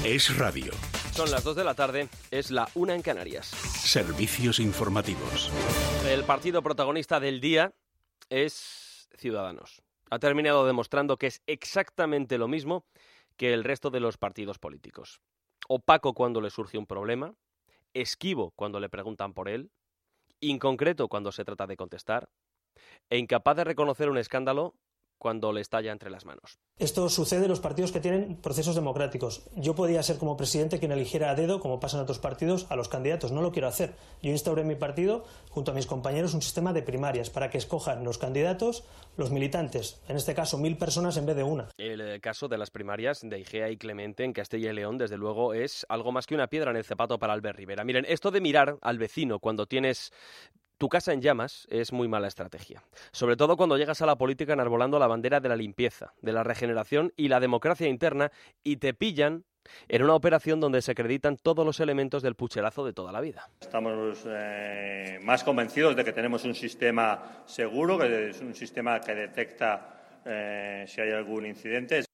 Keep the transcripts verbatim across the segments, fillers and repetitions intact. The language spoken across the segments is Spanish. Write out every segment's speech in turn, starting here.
Es radio. Son las dos de la tarde, es la una en Canarias. Servicios informativos. El partido protagonista del día es Ciudadanos. Ha terminado demostrando que es exactamente lo mismo que el resto de los partidos políticos. Opaco cuando le surge un problema, esquivo cuando le preguntan por él, inconcreto cuando se trata de contestar e incapaz de reconocer un escándalo cuando le estalla entre las manos. Esto sucede en los partidos que tienen procesos democráticos. Yo podía ser como presidente quien eligiera a dedo, como pasa en otros partidos, a los candidatos. No lo quiero hacer. Yo instauré en mi partido, junto a mis compañeros, un sistema de primarias para que escojan los candidatos, los militantes. En este caso, mil personas en vez de una. El caso de las primarias de Igea y Clemente en Castilla y León, desde luego, es algo más que una piedra en el zapato para Albert Rivera. Miren, esto de mirar al vecino cuando tienes tu casa en llamas es muy mala estrategia. Sobre todo cuando llegas a la política enarbolando la bandera de la limpieza, de la regeneración y la democracia interna y te pillan en una operación donde se acreditan todos los elementos del pucherazo de toda la vida. Estamos eh, más convencidos de que tenemos un sistema seguro, que es un sistema que detecta eh, si hay algún incidente.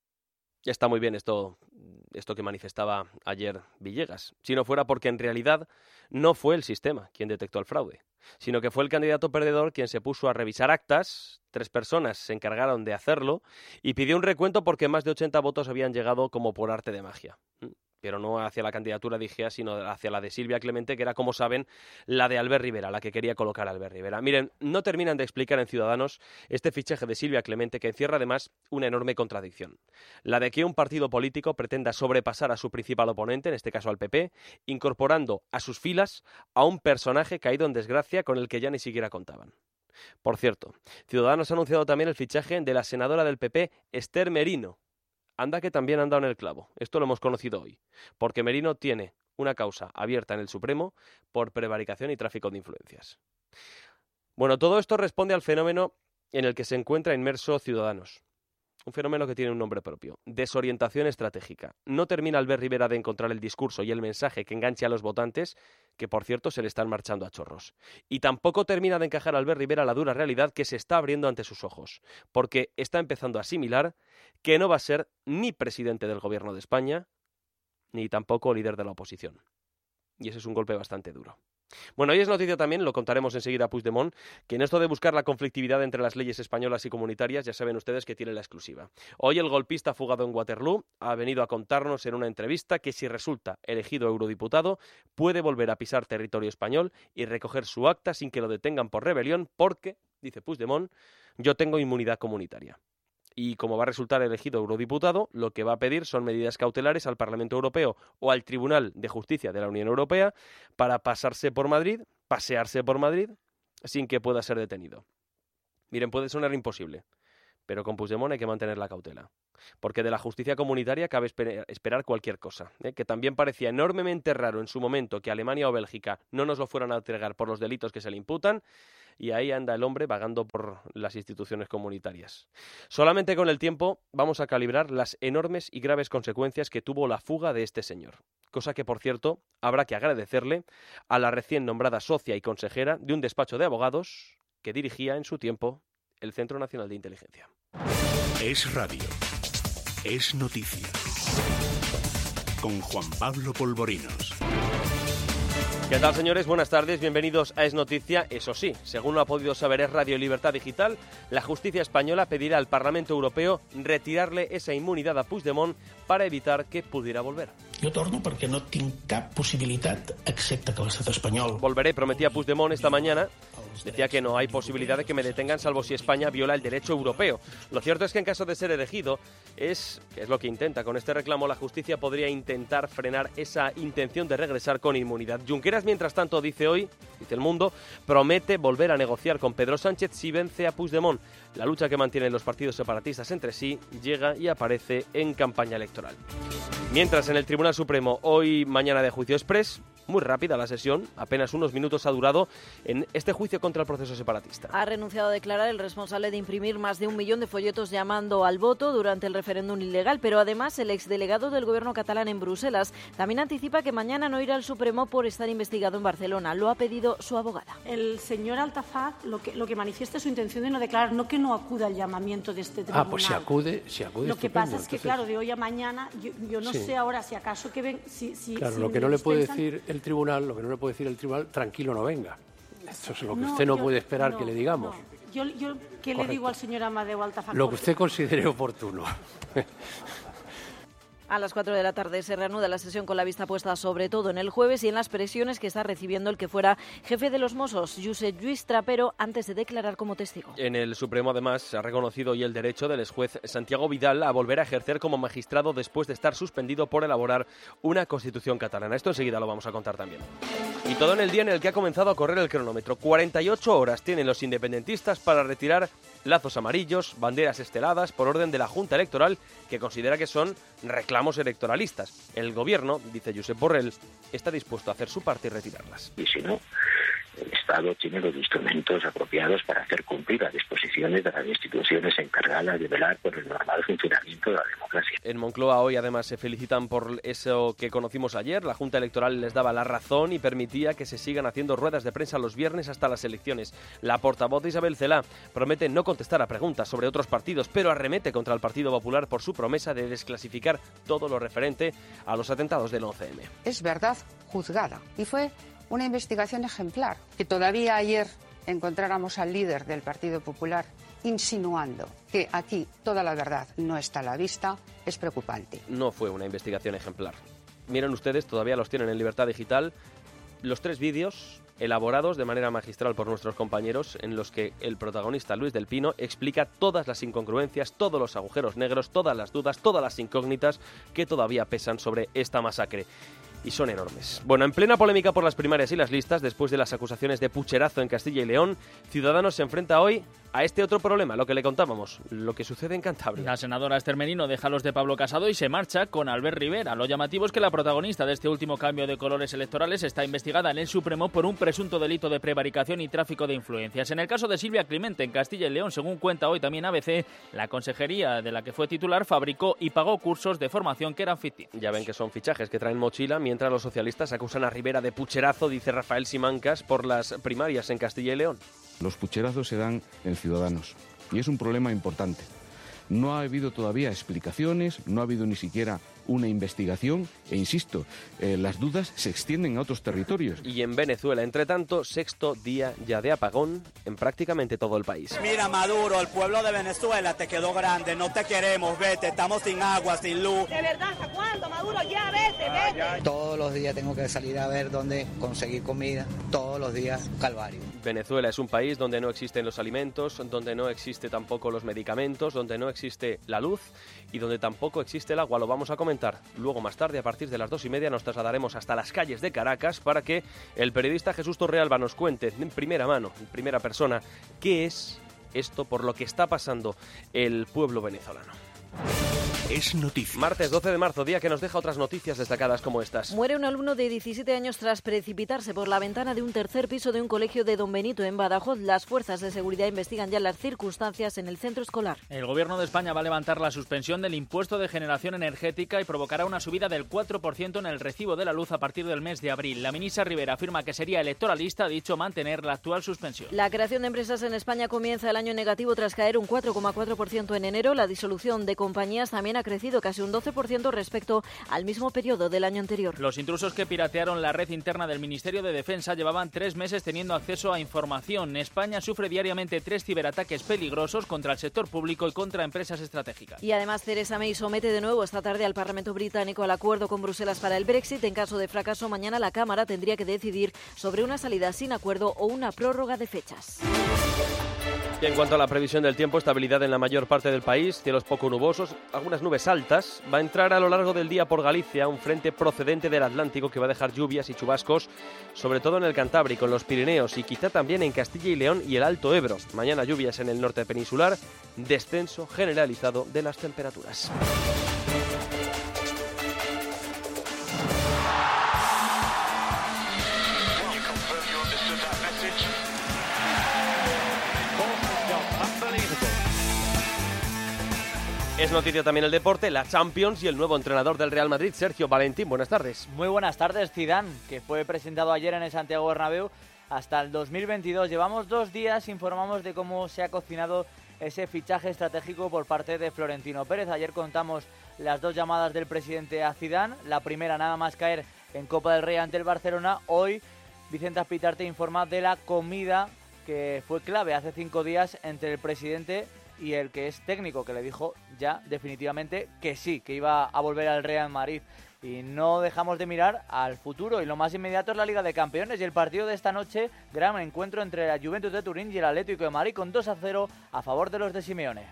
Ya está muy bien esto, esto que manifestaba ayer Villegas, si no fuera porque en realidad no fue el sistema quien detectó el fraude, sino que fue el candidato perdedor quien se puso a revisar actas, tres personas se encargaron de hacerlo y pidió un recuento porque más de ochenta votos habían llegado como por arte de magia. Pero no hacia la candidatura de Igea, sino hacia la de Silvia Clemente, que era, como saben, la de Albert Rivera, la que quería colocar a Albert Rivera. Miren, no terminan de explicar en Ciudadanos este fichaje de Silvia Clemente, que encierra además una enorme contradicción. La de que un partido político pretenda sobrepasar a su principal oponente, en este caso al P P, incorporando a sus filas a un personaje caído en desgracia con el que ya ni siquiera contaban. Por cierto, Ciudadanos ha anunciado también el fichaje de la senadora del P P, Esther Merino. Anda que también han dado en el clavo. Esto lo hemos conocido hoy. Porque Merino tiene una causa abierta en el Supremo por prevaricación y tráfico de influencias. Bueno, todo esto responde al fenómeno en el que se encuentra inmerso Ciudadanos. Un fenómeno que tiene un nombre propio. Desorientación estratégica. No termina Albert Rivera de encontrar el discurso y el mensaje que enganche a los votantes, que por cierto se le están marchando a chorros. Y tampoco termina de encajar a Albert Rivera la dura realidad que se está abriendo ante sus ojos. Porque está empezando a asimilar que no va a ser ni presidente del gobierno de España, ni tampoco líder de la oposición. Y ese es un golpe bastante duro. Bueno, hoy es noticia también, lo contaremos enseguida a Puigdemont, que en esto de buscar la conflictividad entre las leyes españolas y comunitarias ya saben ustedes que tiene la exclusiva. Hoy el golpista fugado en Waterloo ha venido a contarnos en una entrevista que si resulta elegido eurodiputado puede volver a pisar territorio español y recoger su acta sin que lo detengan por rebelión porque, dice Puigdemont, yo tengo inmunidad comunitaria. Y como va a resultar elegido eurodiputado, lo que va a pedir son medidas cautelares al Parlamento Europeo o al Tribunal de Justicia de la Unión Europea para pasarse por Madrid, pasearse por Madrid, sin que pueda ser detenido. Miren, puede sonar imposible, pero con Puigdemont hay que mantener la cautela. Porque de la justicia comunitaria cabe esperar cualquier cosa, ¿eh? Que también parecía enormemente raro en su momento que Alemania o Bélgica no nos lo fueran a entregar por los delitos que se le imputan, y ahí anda el hombre vagando por las instituciones comunitarias. Solamente con el tiempo vamos a calibrar las enormes y graves consecuencias que tuvo la fuga de este señor. Cosa que, por cierto, habrá que agradecerle a la recién nombrada socia y consejera de un despacho de abogados que dirigía en su tiempo el Centro Nacional de Inteligencia. Es radio. Es noticia. Con Juan Pablo Polvorinos. ¿Qué tal, señores? Buenas tardes, bienvenidos a Es Noticia. Eso sí, según lo ha podido saber Es Radio Libertad Digital, la justicia española pedirá al Parlamento Europeo retirarle esa inmunidad a Puigdemont para evitar que pudiera volver. Jo torno perquè no tinc cap possibilitat, excepte que l'estat espanyol... Volveré, prometía Puigdemont esta mañana. Decía que no hay posibilidad de que me detengan salvo si España viola el derecho europeo. Lo cierto es que en caso de ser elegido, es, es lo que intenta. Con este reclamo la justicia podría intentar frenar esa intención de regresar con inmunidad. Junqueras, mientras tanto, dice hoy, dice El Mundo, promete volver a negociar con Pedro Sánchez si vence a Puigdemont. La lucha que mantienen los partidos separatistas entre sí llega y aparece en campaña electoral. Mientras en el Tribunal Supremo, hoy mañana de juicio exprés, muy rápida la sesión, apenas unos minutos ha durado en este juicio contra el proceso separatista. Ha renunciado a declarar el responsable de imprimir más de un millón de folletos llamando al voto durante el referéndum ilegal, pero además el exdelegado del gobierno catalán en Bruselas también anticipa que mañana no irá al Supremo por estar investigado en Barcelona. Lo ha pedido su abogada. El señor Altafaj lo que, lo que manifiesta es su intención de no declarar, no que no acuda al llamamiento de este tribunal. Ah, pues si acude, si acude. Lo que estupendo, pasa es que, entonces... claro, de hoy a mañana, yo, yo no sí. sé ahora si acaso que ven... Si, si, claro, si lo que no le puede dispensan... decir el tribunal, lo que no le puede decir el tribunal, tranquilo, no venga. Eso es lo que no, usted no yo, puede esperar no, que le digamos. No. Yo, yo, ¿qué Correcto. le digo al señor Amadeu Altafaj? Lo que usted considere oportuno. A las cuatro de la tarde se reanuda la sesión con la vista puesta sobre todo en el jueves y en las presiones que está recibiendo el que fuera jefe de los Mossos, Josep Lluís Trapero, antes de declarar como testigo. En el Supremo, además, se ha reconocido hoy el derecho del exjuez Santiago Vidal a volver a ejercer como magistrado después de estar suspendido por elaborar una constitución catalana. Esto enseguida lo vamos a contar también. Y todo en el día en el que ha comenzado a correr el cronómetro. cuarenta y ocho horas tienen los independentistas para retirar lazos amarillos, banderas esteladas, por orden de la Junta Electoral, que considera que son reclamos electoralistas. El gobierno, dice Josep Borrell, está dispuesto a hacer su parte y retirarlas. Y si no, el Estado tiene los instrumentos apropiados para hacer cumplir las disposiciones de las instituciones encargadas de velar por el normal funcionamiento de la democracia. En Moncloa hoy además se felicitan por eso que conocimos ayer. La Junta Electoral les daba la razón y permitía que se sigan haciendo ruedas de prensa los viernes hasta las elecciones. La portavoz de Isabel Celaá promete no contestar a preguntas sobre otros partidos, pero arremete contra el Partido Popular por su promesa de desclasificar todo lo referente a los atentados del once eme. Es verdad juzgada y fue una investigación ejemplar. Que todavía ayer encontráramos al líder del Partido Popular insinuando que aquí toda la verdad no está a la vista es preocupante. No fue una investigación ejemplar. Miren ustedes, todavía los tienen en libertad digital, los tres vídeos elaborados de manera magistral por nuestros compañeros en los que el protagonista Luis del Pino explica todas las incongruencias, todos los agujeros negros, todas las dudas, todas las incógnitas que todavía pesan sobre esta masacre. Y son enormes. Bueno, en plena polémica por las primarias y las listas, después de las acusaciones de pucherazo en Castilla y León, Ciudadanos se enfrenta hoy a este otro problema, lo que le contábamos, lo que sucede en Cantabria. La senadora Esther Merino deja los de Pablo Casado y se marcha con Albert Rivera. Lo llamativo es que la protagonista de este último cambio de colores electorales está investigada en el Supremo por un presunto delito de prevaricación y tráfico de influencias. En el caso de Silvia Climente, en Castilla y León, según cuenta hoy también A B C, la consejería de la que fue titular fabricó y pagó cursos de formación que eran ficticios. Ya ven que son fichajes que traen mochila, mientras los socialistas acusan a Rivera de pucherazo, dice Rafael Simancas, por las primarias en Castilla y León. Los pucherazos se dan en Ciudadanos y es un problema importante. No ha habido todavía explicaciones, no ha habido ni siquiera una investigación e, insisto, eh, las dudas se extienden a otros territorios. Y en Venezuela, entre tanto, sexto día ya de apagón en prácticamente todo el país. Mira, Maduro, el pueblo de Venezuela te quedó grande, no te queremos, vete, estamos sin agua, sin luz. ¿De verdad hasta cuándo, Maduro? Ya, vete, ah, vete. Ya. Todos los días tengo que salir a ver dónde conseguir comida, todos los días calvario. Venezuela es un país donde no existen los alimentos, donde no existe tampoco los medicamentos, donde no existe la luz y donde tampoco existe el agua. Lo vamos a comentar luego más tarde, a partir de las dos y media nos trasladaremos hasta las calles de Caracas para que el periodista Jesús Torrealba nos cuente en primera mano, en primera persona, qué es esto por lo que está pasando el pueblo venezolano. Es noticia. Martes doce de marzo, día que nos deja otras noticias destacadas como estas. Muere un alumno de diecisiete años tras precipitarse por la ventana de un tercer piso de un colegio de Don Benito en Badajoz. Las fuerzas de seguridad investigan ya las circunstancias en el centro escolar. El Gobierno de España va a levantar la suspensión del impuesto de generación energética y provocará una subida del cuatro por ciento en el recibo de la luz a partir del mes de abril. La ministra Rivera afirma que sería electoralista, ha dicho mantener la actual suspensión. La creación de empresas en España comienza el año negativo tras caer un cuatro coma cuatro por ciento en enero. La disolución de compañías también ha crecido casi un doce por ciento respecto al mismo periodo del año anterior. Los intrusos que piratearon la red interna del Ministerio de Defensa llevaban tres meses teniendo acceso a información. España sufre diariamente tres ciberataques peligrosos contra el sector público y contra empresas estratégicas. Y además Theresa May somete de nuevo esta tarde al Parlamento británico al acuerdo con Bruselas para el Brexit. En caso de fracaso, mañana la Cámara tendría que decidir sobre una salida sin acuerdo o una prórroga de fechas. Y en cuanto a la previsión del tiempo, estabilidad en la mayor parte del país, cielos poco nubosos, algunas nubes altas. Va a entrar a lo largo del día por Galicia un frente procedente del Atlántico que va a dejar lluvias y chubascos, sobre todo en el Cantábrico, en los Pirineos y quizá también en Castilla y León y el Alto Ebro. Mañana lluvias en el norte peninsular, descenso generalizado de las temperaturas. Es noticia también el deporte, la Champions y el nuevo entrenador del Real Madrid, Sergio Valentín. Buenas tardes. Muy buenas tardes, Zidane, que fue presentado ayer en el Santiago Bernabéu hasta el dos mil veintidós. Llevamos dos días, informamos de cómo se ha cocinado ese fichaje estratégico por parte de Florentino Pérez. Ayer contamos las dos llamadas del presidente a Zidane, la primera nada más caer en Copa del Rey ante el Barcelona. Hoy Vicente Azpitarte informa de la comida que fue clave hace cinco días entre el presidente y el que es técnico, que le dijo ya definitivamente que sí, que iba a volver al Real Madrid. Y no dejamos de mirar al futuro, y lo más inmediato es la Liga de Campeones y el partido de esta noche, gran encuentro entre la Juventus de Turín y el Atlético de Madrid, con dos a cero a favor de los de Simeone.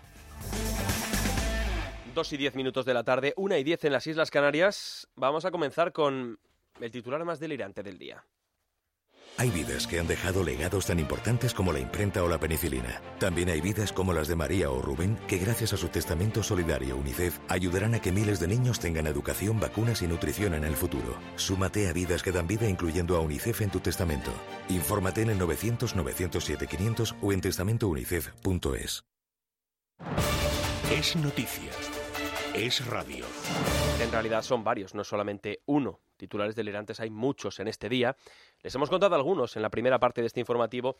Dos y diez minutos de la tarde, una y diez en las Islas Canarias. Vamos a comenzar con el titular más delirante del día. Hay vidas que han dejado legados tan importantes como la imprenta o la penicilina. También hay vidas como las de María o Rubén, que gracias a su testamento solidario UNICEF ayudarán a que miles de niños tengan educación, vacunas y nutrición en el futuro. Súmate a Vidas que dan vida incluyendo a UNICEF en tu testamento. Infórmate en el novecientos, novecientos siete, quinientos o en testamento unicef punto es. Es noticia. Es radio. En realidad son varios, no solamente uno. Titulares delirantes hay muchos en este día. Les hemos contado algunos en la primera parte de este informativo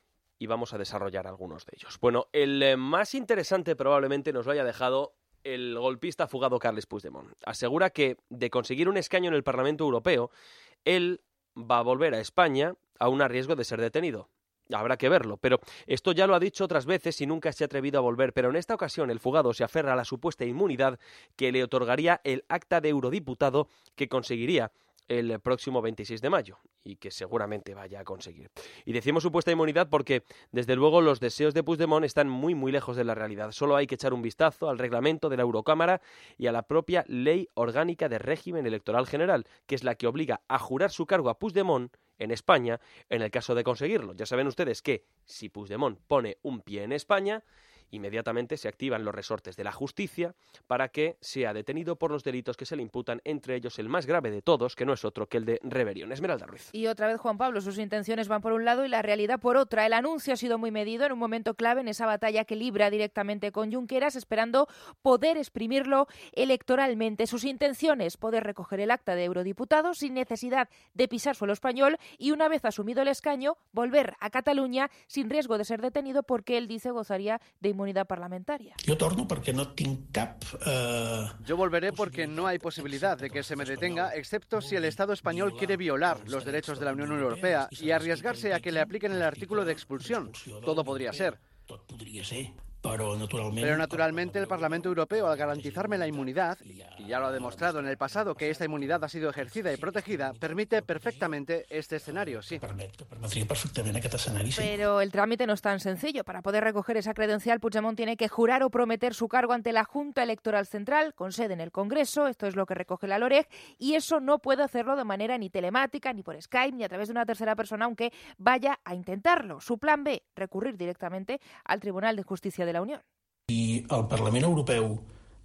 y vamos a desarrollar algunos de ellos. Bueno, el más interesante probablemente nos lo haya dejado el golpista fugado Carles Puigdemont. Asegura que de conseguir un escaño en el Parlamento Europeo, él va a volver a España aún a riesgo de ser detenido. Habrá que verlo, pero esto ya lo ha dicho otras veces y nunca se ha atrevido a volver. Pero en esta ocasión el fugado se aferra a la supuesta inmunidad que le otorgaría el acta de eurodiputado que conseguiría el próximo veintiséis de mayo y que seguramente vaya a conseguir. Y decimos supuesta inmunidad porque, desde luego, los deseos de Puigdemont están muy muy lejos de la realidad. Solo hay que echar un vistazo al reglamento de la Eurocámara y a la propia Ley Orgánica de Régimen Electoral General, que es la que obliga a jurar su cargo a Puigdemont en España en el caso de conseguirlo. Ya saben ustedes que si Puigdemont pone un pie en España, inmediatamente se activan los resortes de la justicia para que sea detenido por los delitos que se le imputan, entre ellos el más grave de todos, que no es otro que el de rebelión. Esmeralda Ruiz. Y otra vez, Juan Pablo, sus intenciones van por un lado y la realidad por otra. El anuncio ha sido muy medido en un momento clave en esa batalla que libra directamente con Junqueras, esperando poder exprimirlo electoralmente. Sus intenciones, poder recoger el acta de eurodiputado sin necesidad de pisar suelo español y, una vez asumido el escaño, volver a Cataluña sin riesgo de ser detenido porque él dice gozaría de inmunidad parlamentaria. Yo torno porque no tinc cap... Eh... Yo volveré porque no hay posibilidad de que se me detenga, excepto si el Estado español quiere violar los derechos de la Unión Europea y arriesgarse a que le apliquen el artículo de expulsión. Todo podría ser. Tot podria ser. Pero naturalmente... Pero naturalmente el Parlamento Europeo, al garantizarme la inmunidad, y ya lo ha demostrado en el pasado que esta inmunidad ha sido ejercida y protegida, permite perfectamente este escenario, sí. Permetria perfectament aquest escenari, sí. Pero el trámite no es tan sencillo. Para poder recoger esa credencial, Puigdemont tiene que jurar o prometer su cargo ante la Junta Electoral Central, con sede en el Congreso, esto es lo que recoge la LOREG, y eso no puede hacerlo de manera ni telemática, ni por Skype, ni a través de una tercera persona, aunque vaya a intentarlo. Su plan B, recurrir directamente al Tribunal de Justicia de la Unió. I el Parlament Europeu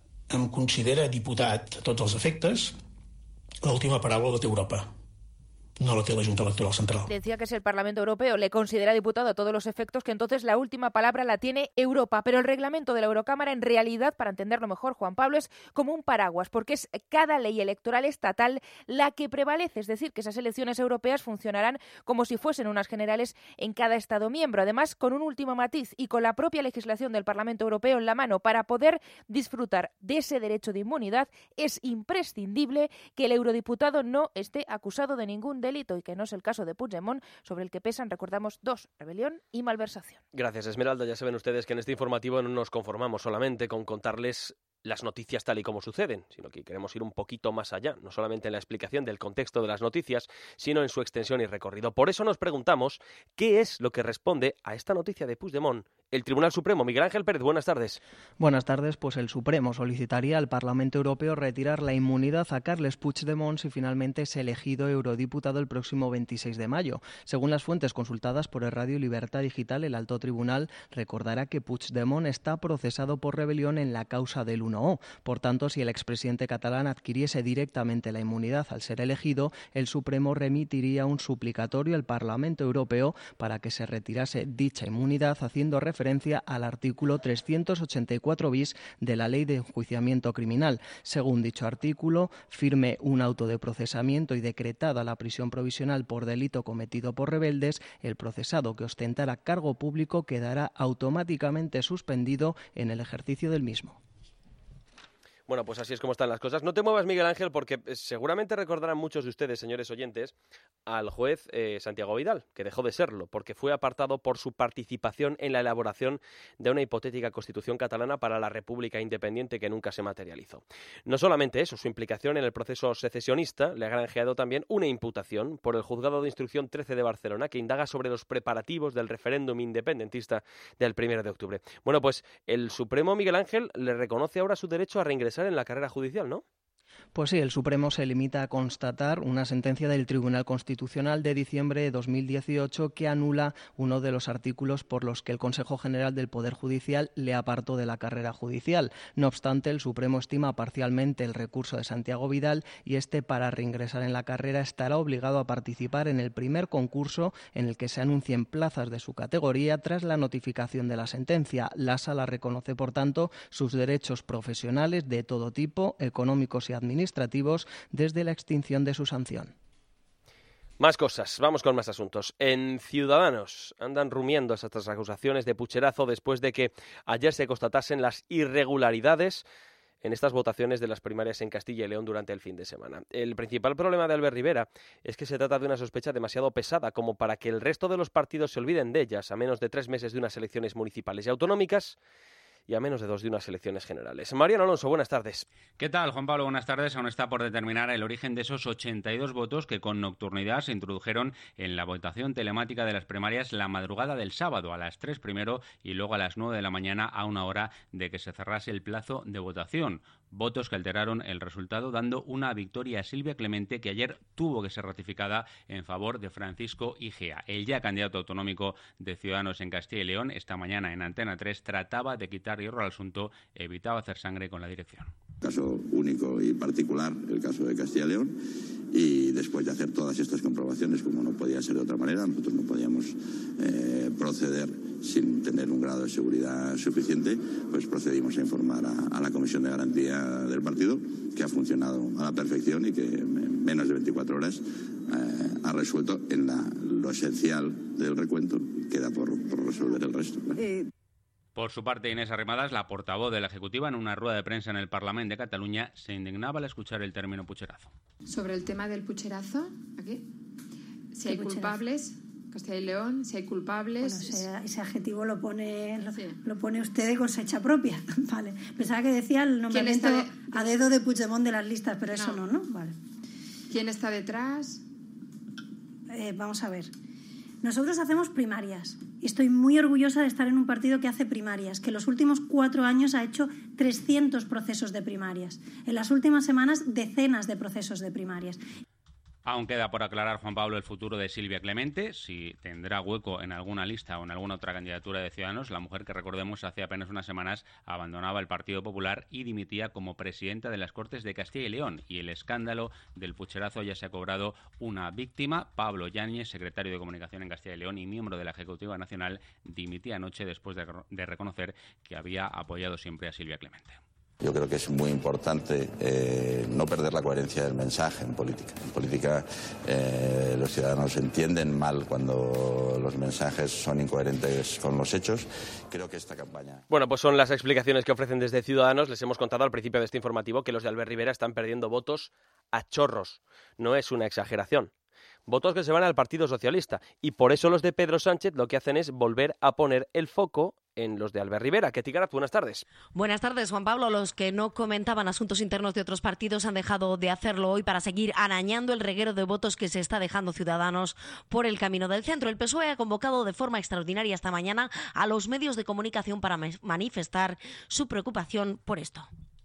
em considera diputat a tots els efectes, l'última paraula la té Europa, no la té la Junta Electoral Central. Decía que si el Parlamento Europeo le considera diputado a todos los efectos, que entonces la última palabra la tiene Europa. Pero el reglamento de la Eurocámara, en realidad, para entenderlo mejor, Juan Pablo, es como un paraguas, porque es cada ley electoral estatal la que prevalece. Es decir, que esas elecciones europeas funcionarán como si fuesen unas generales en cada Estado miembro. Además, con un último matiz y con la propia legislación del Parlamento Europeo en la mano, para poder disfrutar de ese derecho de inmunidad, es imprescindible que el eurodiputado no esté acusado de ningún delito. delito y que no es el caso de Puigdemont, sobre el que pesan, recordamos, dos, rebelión y malversación. Gracias, Esmeralda. Ya saben ustedes que en este informativo no nos conformamos solamente con contarles las noticias tal y como suceden, sino que queremos ir un poquito más allá, no solamente en la explicación del contexto de las noticias, sino en su extensión y recorrido. Por eso nos preguntamos qué es lo que responde a esta noticia de Puigdemont el Tribunal Supremo. Miguel Ángel Pérez, buenas tardes. Buenas tardes. Pues el Supremo solicitaría al Parlamento Europeo retirar la inmunidad a Carles Puigdemont si finalmente es elegido eurodiputado el próximo veintiséis de mayo. Según las fuentes consultadas por el Radio Libertad Digital, el alto tribunal recordará que Puigdemont está procesado por rebelión en la causa del uno o. Por tanto, si el expresidente catalán adquiriese directamente la inmunidad al ser elegido, el Supremo remitiría un suplicatorio al Parlamento Europeo para que se retirase dicha inmunidad, haciendo referencia al artículo trescientos ochenta y cuatro bis de la Ley de Enjuiciamiento Criminal. Según dicho artículo, firme un auto de procesamiento y decretada la prisión provisional por delito cometido por rebeldes, el procesado que ostentara cargo público quedará automáticamente suspendido en el ejercicio del mismo. Bueno, pues así es como están las cosas. No te muevas, Miguel Ángel, porque seguramente recordarán muchos de ustedes, señores oyentes, al juez eh, Santiago Vidal, que dejó de serlo, porque fue apartado por su participación en la elaboración de una hipotética constitución catalana para la República Independiente que nunca se materializó. No solamente eso, su implicación en el proceso secesionista le ha granjeado también una imputación por el Juzgado de Instrucción trece de Barcelona, que indaga sobre los preparativos del referéndum independentista del primero de octubre. Bueno, pues el Supremo, Miguel Ángel, le reconoce ahora su derecho a reingresar en la carrera judicial, ¿no? Pues sí, el Supremo se limita a constatar una sentencia del Tribunal Constitucional de diciembre de dos mil dieciocho que anula uno de los artículos por los que el Consejo General del Poder Judicial le apartó de la carrera judicial. No obstante, el Supremo estima parcialmente el recurso de Santiago Vidal y este, para reingresar en la carrera, estará obligado a participar en el primer concurso en el que se anuncien plazas de su categoría tras la notificación de la sentencia. La Sala reconoce, por tanto, sus derechos profesionales de todo tipo, económicos y administrativos, administrativos desde la extinción de su sanción. Más cosas, vamos con más asuntos. En Ciudadanos andan rumiando estas acusaciones de pucherazo después de que ayer se constatasen las irregularidades en estas votaciones de las primarias en Castilla y León durante el fin de semana. El principal problema de Albert Rivera es que se trata de una sospecha demasiado pesada como para que el resto de los partidos se olviden de ellas a menos de tres meses de unas elecciones municipales y autonómicas y a menos de dos de unas elecciones generales. Mariano Alonso, buenas tardes. ¿Qué tal, Juan Pablo? Buenas tardes. Aún está por determinar el origen de esos ochenta y dos votos que con nocturnidad se introdujeron en la votación telemática de las primarias la madrugada del sábado, a las tres primero y luego a las nueve de la mañana, a una hora de que se cerrase el plazo de votación. Votos que alteraron el resultado, dando una victoria a Silvia Clemente, que ayer tuvo que ser ratificada en favor de Francisco Igea. El ya candidato autonómico de Ciudadanos en Castilla y León, esta mañana en Antena tres, trataba de quitar hierro al asunto, evitaba hacer sangre con la dirección. Caso único y particular, el caso de Castilla y León, y después de hacer todas estas comprobaciones, como no podía ser de otra manera, nosotros no podíamos eh, proceder sin tener un grado de seguridad suficiente, pues procedimos a informar a, a la Comisión de Garantía del partido, que ha funcionado a la perfección y que en menos de veinticuatro horas eh, ha resuelto en la, lo esencial del recuento. Queda por, por resolver el resto. ¿no? Eh... Por su parte, Inés Arrimadas, la portavoz de la Ejecutiva, en una rueda de prensa en el Parlamento de Cataluña, se indignaba al escuchar el término pucherazo. Sobre el tema del pucherazo, aquí, si hay culpables, Castilla y León, si hay culpables... Bueno, ese, ese adjetivo lo pone lo, sí. lo pone usted de cosecha propia. Vale. Pensaba que decía el nombramiento de... a dedo de Puigdemont de las listas, pero eso no, ¿no? Vale. ¿Quién está detrás? Eh, vamos a ver. Nosotros hacemos primarias y estoy muy orgullosa de estar en un partido que hace primarias, que en los últimos cuatro años ha hecho trescientos procesos de primarias. En las últimas semanas, decenas de procesos de primarias. Aún queda por aclarar, Juan Pablo, el futuro de Silvia Clemente, si tendrá hueco en alguna lista o en alguna otra candidatura de Ciudadanos, la mujer que, recordemos, hace apenas unas semanas abandonaba el Partido Popular y dimitía como presidenta de las Cortes de Castilla y León. Y el escándalo del pucherazo ya se ha cobrado una víctima. Pablo Yáñez, secretario de Comunicación en Castilla y León y miembro de la Ejecutiva Nacional, dimitía anoche después de, de reconocer que había apoyado siempre a Silvia Clemente. Yo creo que es muy importante eh, no perder la coherencia del mensaje en política. En política eh, los ciudadanos entienden mal cuando los mensajes son incoherentes con los hechos. Creo que esta campaña... Bueno, pues son las explicaciones que ofrecen desde Ciudadanos. Les hemos contado al principio de este informativo que los de Albert Rivera están perdiendo votos a chorros. No es una exageración. Votos que se van al Partido Socialista. Y por eso los de Pedro Sánchez lo que hacen es volver a poner el foco en los de Albert Rivera. Ketty Garat, buenas tardes. Buenas tardes, Juan Pablo. Los que no comentaban asuntos internos de otros partidos han dejado de hacerlo hoy para seguir arañando el reguero de votos que se está dejando Ciudadanos por el camino del centro. El P S O E ha convocado de forma extraordinaria esta mañana a los medios de comunicación para manifestar su preocupación por esto.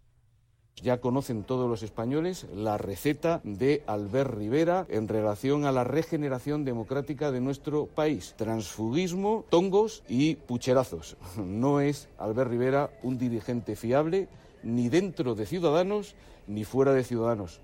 Ya conocen todos los españoles la receta de Albert Rivera en relación a la regeneración democrática de nuestro país. Transfugismo, tongos y pucherazos. No es Albert Rivera un dirigente fiable ni dentro de Ciudadanos ni fuera de Ciudadanos.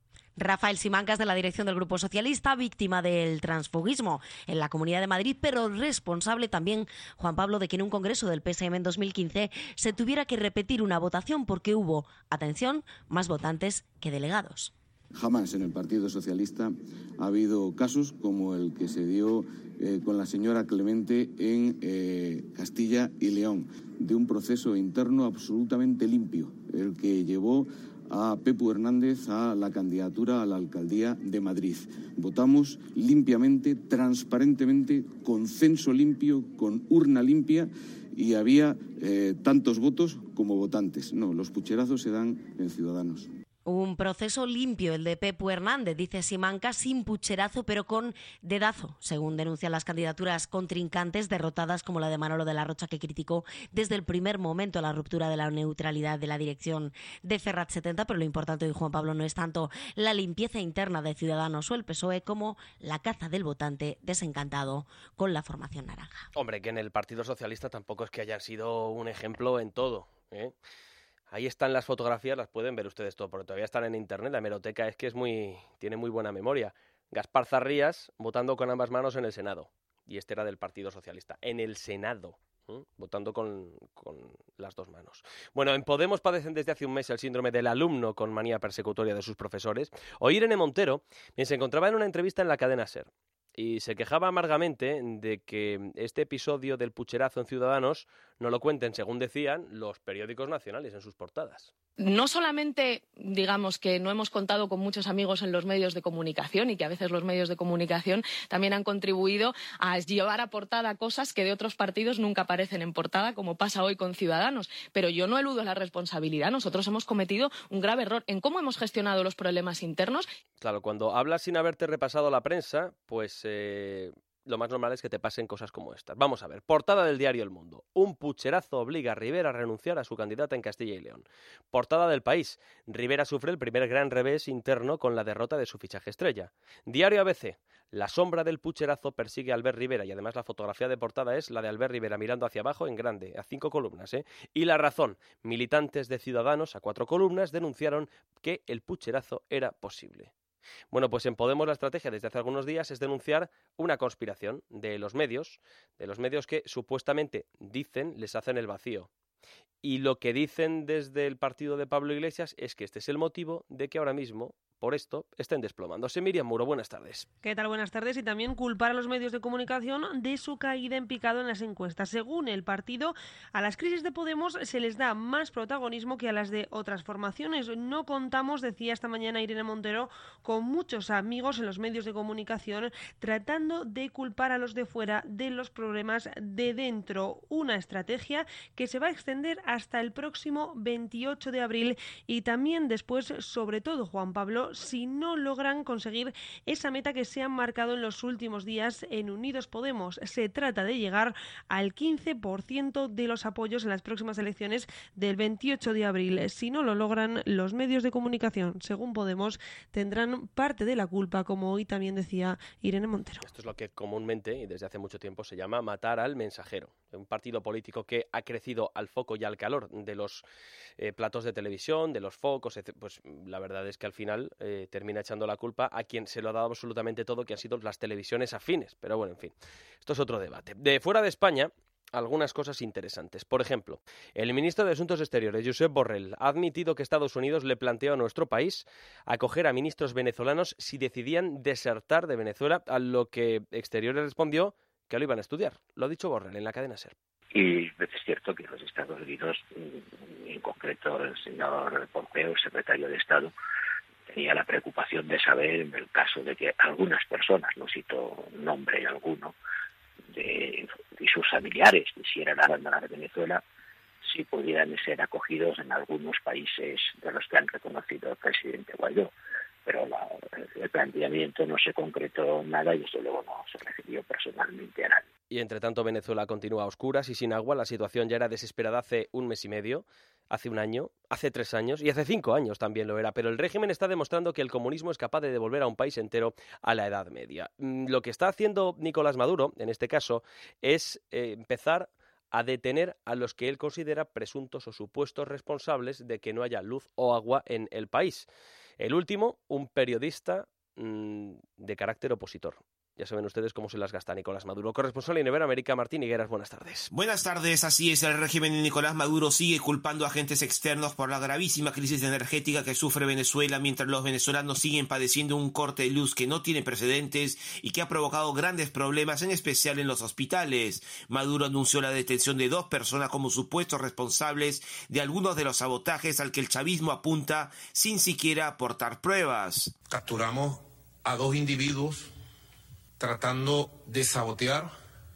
Rafael Simancas, de la dirección del Grupo Socialista, víctima del transfugismo en la Comunidad de Madrid, pero responsable también, Juan Pablo, de que en un congreso del P S M en dos mil quince se tuviera que repetir una votación porque hubo, atención, más votantes que delegados. Jamás en el Partido Socialista ha habido casos como el que se dio eh, con la señora Clemente en eh, Castilla y León, de un proceso interno absolutamente limpio, el que llevó a Pepu Hernández a la candidatura a la alcaldía de Madrid. Votamos limpiamente, transparentemente, con censo limpio, con urna limpia, y había eh, tantos votos como votantes. No, los pucherazos se dan en Ciudadanos. Un proceso limpio, el de Pepu Hernández, dice Simancas, sin pucherazo, pero con dedazo, según denuncian las candidaturas contrincantes derrotadas, como la de Manolo de la Rocha, que criticó desde el primer momento la ruptura de la neutralidad de la dirección de Ferrat setenta, pero lo importante hoy, Juan Pablo, no es tanto la limpieza interna de Ciudadanos o el P S O E como la caza del votante desencantado con la formación naranja. Hombre, que en el Partido Socialista tampoco es que hayan sido un ejemplo en todo, ¿eh? Ahí están las fotografías, las pueden ver ustedes todo, porque todavía están en internet. La hemeroteca es que es muy, tiene muy buena memoria. Gaspar Zarrías votando con ambas manos en el Senado. Y este era del Partido Socialista. En el Senado, ¿eh? Votando con, con las dos manos. Bueno, en Podemos padecen desde hace un mes el síndrome del alumno con manía persecutoria de sus profesores. Hoy Irene Montero se encontraba en una entrevista en la cadena SER y se quejaba amargamente de que este episodio del pucherazo en Ciudadanos no lo cuenten, según decían, los periódicos nacionales en sus portadas. No solamente, digamos, que no hemos contado con muchos amigos en los medios de comunicación y que a veces los medios de comunicación también han contribuido a llevar a portada cosas que de otros partidos nunca aparecen en portada, como pasa hoy con Ciudadanos. Pero yo no eludo la responsabilidad. Nosotros hemos cometido un grave error en cómo hemos gestionado los problemas internos. Claro, cuando hablas sin haberte repasado la prensa, pues eh, lo más normal es que te pasen cosas como estas. Vamos a ver, portada del diario El Mundo. Un pucherazo obliga a Rivera a renunciar a su candidata en Castilla y León. Portada del País. Rivera sufre el primer gran revés interno con la derrota de su fichaje estrella. Diario A B C. La sombra del pucherazo persigue a Albert Rivera y además la fotografía de portada es la de Albert Rivera mirando hacia abajo en grande, a cinco columnas. ¿eh? Y La Razón. Militantes de Ciudadanos, a cuatro columnas, denunciaron que el pucherazo era posible. Bueno, pues en Podemos la estrategia desde hace algunos días es denunciar una conspiración de los medios, de los medios que supuestamente dicen les hacen el vacío. Y lo que dicen desde el partido de Pablo Iglesias es que este es el motivo de que ahora mismo, por esto, estén desplomándose. Miriam Muro, buenas tardes. ¿Qué tal? Buenas tardes. Y también culpar a los medios de comunicación de su caída en picado en las encuestas. Según el partido, a las crisis de Podemos se les da más protagonismo que a las de otras formaciones. No contamos, decía esta mañana Irene Montero, con muchos amigos en los medios de comunicación tratando de culpar a los de fuera de los problemas de dentro. Una estrategia que se va a extender hasta el próximo veintiocho de abril y también después, sobre todo, Juan Pablo, si no logran conseguir esa meta que se han marcado en los últimos días en Unidos Podemos. Se trata de llegar al quince por ciento de los apoyos en las próximas elecciones del veintiocho de abril. Si no lo logran, los medios de comunicación, según Podemos, tendrán parte de la culpa, como hoy también decía Irene Montero. Esto es lo que comúnmente y desde hace mucho tiempo se llama matar al mensajero. Un partido político que ha crecido al foco y al calor de los eh, platos de televisión, de los focos, etcétera. Pues la verdad es que al final Eh, termina echando la culpa a quien se lo ha dado absolutamente todo, que han sido las televisiones afines. Pero bueno, en fin, esto es otro debate. De fuera de España, algunas cosas interesantes. Por ejemplo, el ministro de Asuntos Exteriores, Josep Borrell, ha admitido que Estados Unidos le planteó a nuestro país acoger a ministros venezolanos si decidían desertar de Venezuela, a lo que Exteriores respondió que lo iban a estudiar. Lo ha dicho Borrell en la cadena SER. Y es cierto que los Estados Unidos, en concreto el señor Pompeo, el secretario de Estado, tenía la preocupación de saber, en el caso de que algunas personas, no cito nombre alguno, de, y sus familiares quisieran abandonar Venezuela, si pudieran ser acogidos en algunos países de los que han reconocido al presidente Guaidó. Pero la, el planteamiento no se concretó nada y desde luego no se refirió personalmente a nadie. Y entre tanto Venezuela continúa a oscuras y sin agua. La situación ya era desesperada hace un mes y medio, hace un año, hace tres años y hace cinco años también lo era. Pero el régimen está demostrando que el comunismo es capaz de devolver a un país entero a la Edad Media. Lo que está haciendo Nicolás Maduro, en este caso, es eh, empezar a detener a los que él considera presuntos o supuestos responsables de que no haya luz o agua en el país. El último, un periodista mmm, de carácter opositor. Ya saben ustedes cómo se las gasta Nicolás Maduro. Corresponsal en Iberoamérica, Martín Higueras, buenas tardes. Buenas tardes, así es, el régimen de Nicolás Maduro sigue culpando a agentes externos por la gravísima crisis energética que sufre Venezuela, mientras los venezolanos siguen padeciendo un corte de luz que no tiene precedentes y que ha provocado grandes problemas, en especial en los hospitales. Maduro anunció la detención de dos personas como supuestos responsables de algunos de los sabotajes al que el chavismo apunta sin siquiera aportar pruebas. Capturamos a dos individuos tratando de sabotear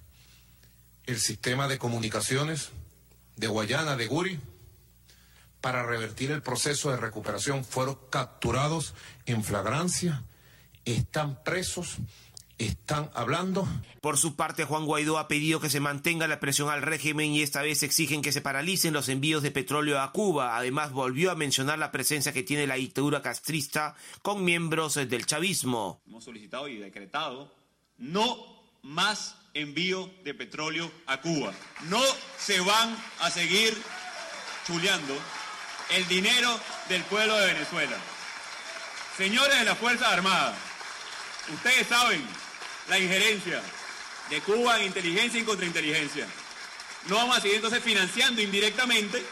el sistema de comunicaciones de Guayana, de Guri, para revertir el proceso de recuperación. Fueron capturados en flagrancia, están presos, están hablando. Por su parte, Juan Guaidó ha pedido que se mantenga la presión al régimen y esta vez exigen que se paralicen los envíos de petróleo a Cuba. Además, volvió a mencionar la presencia que tiene la dictadura castrista con miembros del chavismo. Hemos solicitado y decretado no más envío de petróleo a Cuba. No se van a seguir chuleando el dinero del pueblo de Venezuela. Señores de las Fuerzas Armadas, ustedes saben la injerencia de Cuba en inteligencia y contrainteligencia. No vamos a seguir entonces financiando indirectamente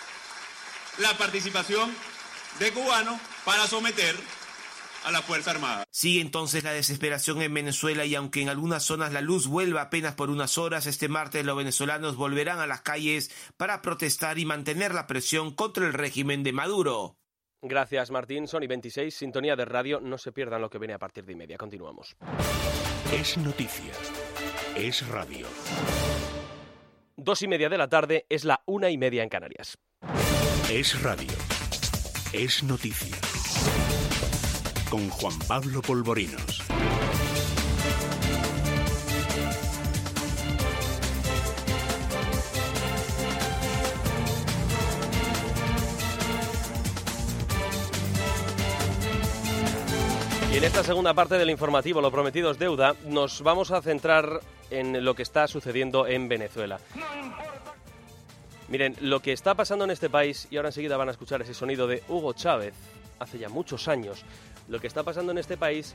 la participación de cubanos para someter a la Fuerza Armada. Sigue entonces la desesperación en Venezuela y aunque en algunas zonas la luz vuelva apenas por unas horas, este martes los venezolanos volverán a las calles para protestar y mantener la presión contra el régimen de Maduro. Gracias, Martín. Sony veintiséis, sintonía de radio. No se pierdan lo que viene a partir de y media. Continuamos. Es noticia. Es radio. Dos y media de la tarde, es la una y media en Canarias. Es radio. Es noticia. Con Juan Pablo Polvorinos. Y en esta segunda parte del informativo, lo prometido es deuda, nos vamos a centrar en lo que está sucediendo en Venezuela. Miren, lo que está pasando en este país, y ahora enseguida van a escuchar ese sonido de Hugo Chávez, hace ya muchos años. Lo que está pasando en este país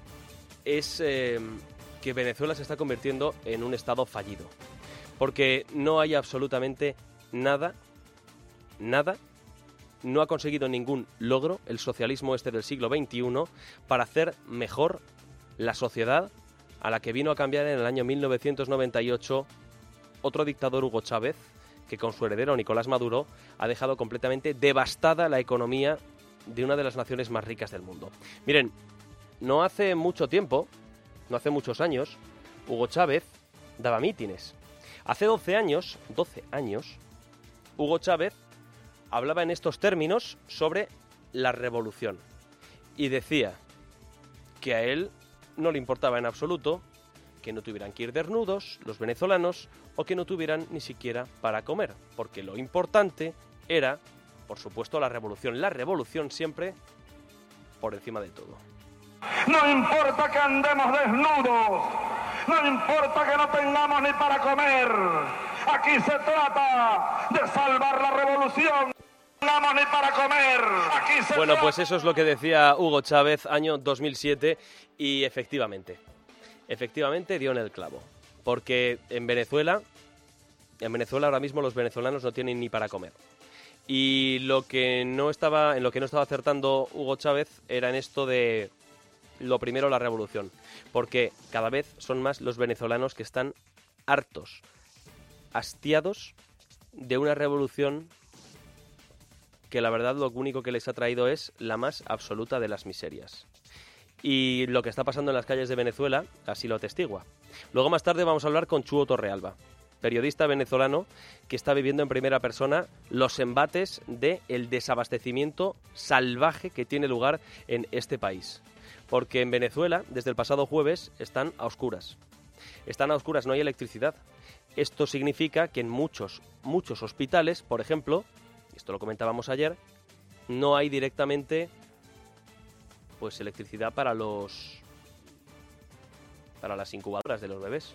es eh, que Venezuela se está convirtiendo en un estado fallido. Porque no hay absolutamente nada, nada, no ha conseguido ningún logro el socialismo este del siglo veintiuno para hacer mejor la sociedad a la que vino a cambiar en el año mil novecientos noventa y ocho otro dictador, Hugo Chávez, que con su heredero Nicolás Maduro ha dejado completamente devastada la economía de una de las naciones más ricas del mundo. Miren, no hace mucho tiempo, no hace muchos años, Hugo Chávez daba mítines. Hace doce años, doce años, Hugo Chávez hablaba en estos términos sobre la revolución y decía que a él no le importaba en absoluto que no tuvieran que ir desnudos los venezolanos o que no tuvieran ni siquiera para comer, porque lo importante era, por supuesto, la revolución. La revolución siempre por encima de todo. No importa que andemos desnudos, no importa que no tengamos ni para comer. Aquí se trata de salvar la revolución. No tengamos ni para comer. Aquí se bueno, trata... pues eso es lo que decía Hugo Chávez, año dos mil siete, y efectivamente, efectivamente dio en el clavo. Porque en Venezuela, en Venezuela ahora mismo los venezolanos no tienen ni para comer. Y lo que no estaba, en lo que no estaba acertando Hugo Chávez era en esto de, lo primero, la revolución. Porque cada vez son más los venezolanos que están hartos, hastiados de una revolución que la verdad lo único que les ha traído es la más absoluta de las miserias. Y lo que está pasando en las calles de Venezuela así lo atestigua. Luego más tarde vamos a hablar con Chuo Torrealba, periodista venezolano que está viviendo en primera persona los embates del desabastecimiento salvaje que tiene lugar en este país. Porque en Venezuela, desde el pasado jueves, están a oscuras. Están a oscuras, no hay electricidad. Esto significa que en muchos, muchos hospitales, por ejemplo, esto lo comentábamos ayer, no hay directamente pues electricidad para los para las incubadoras de los bebés.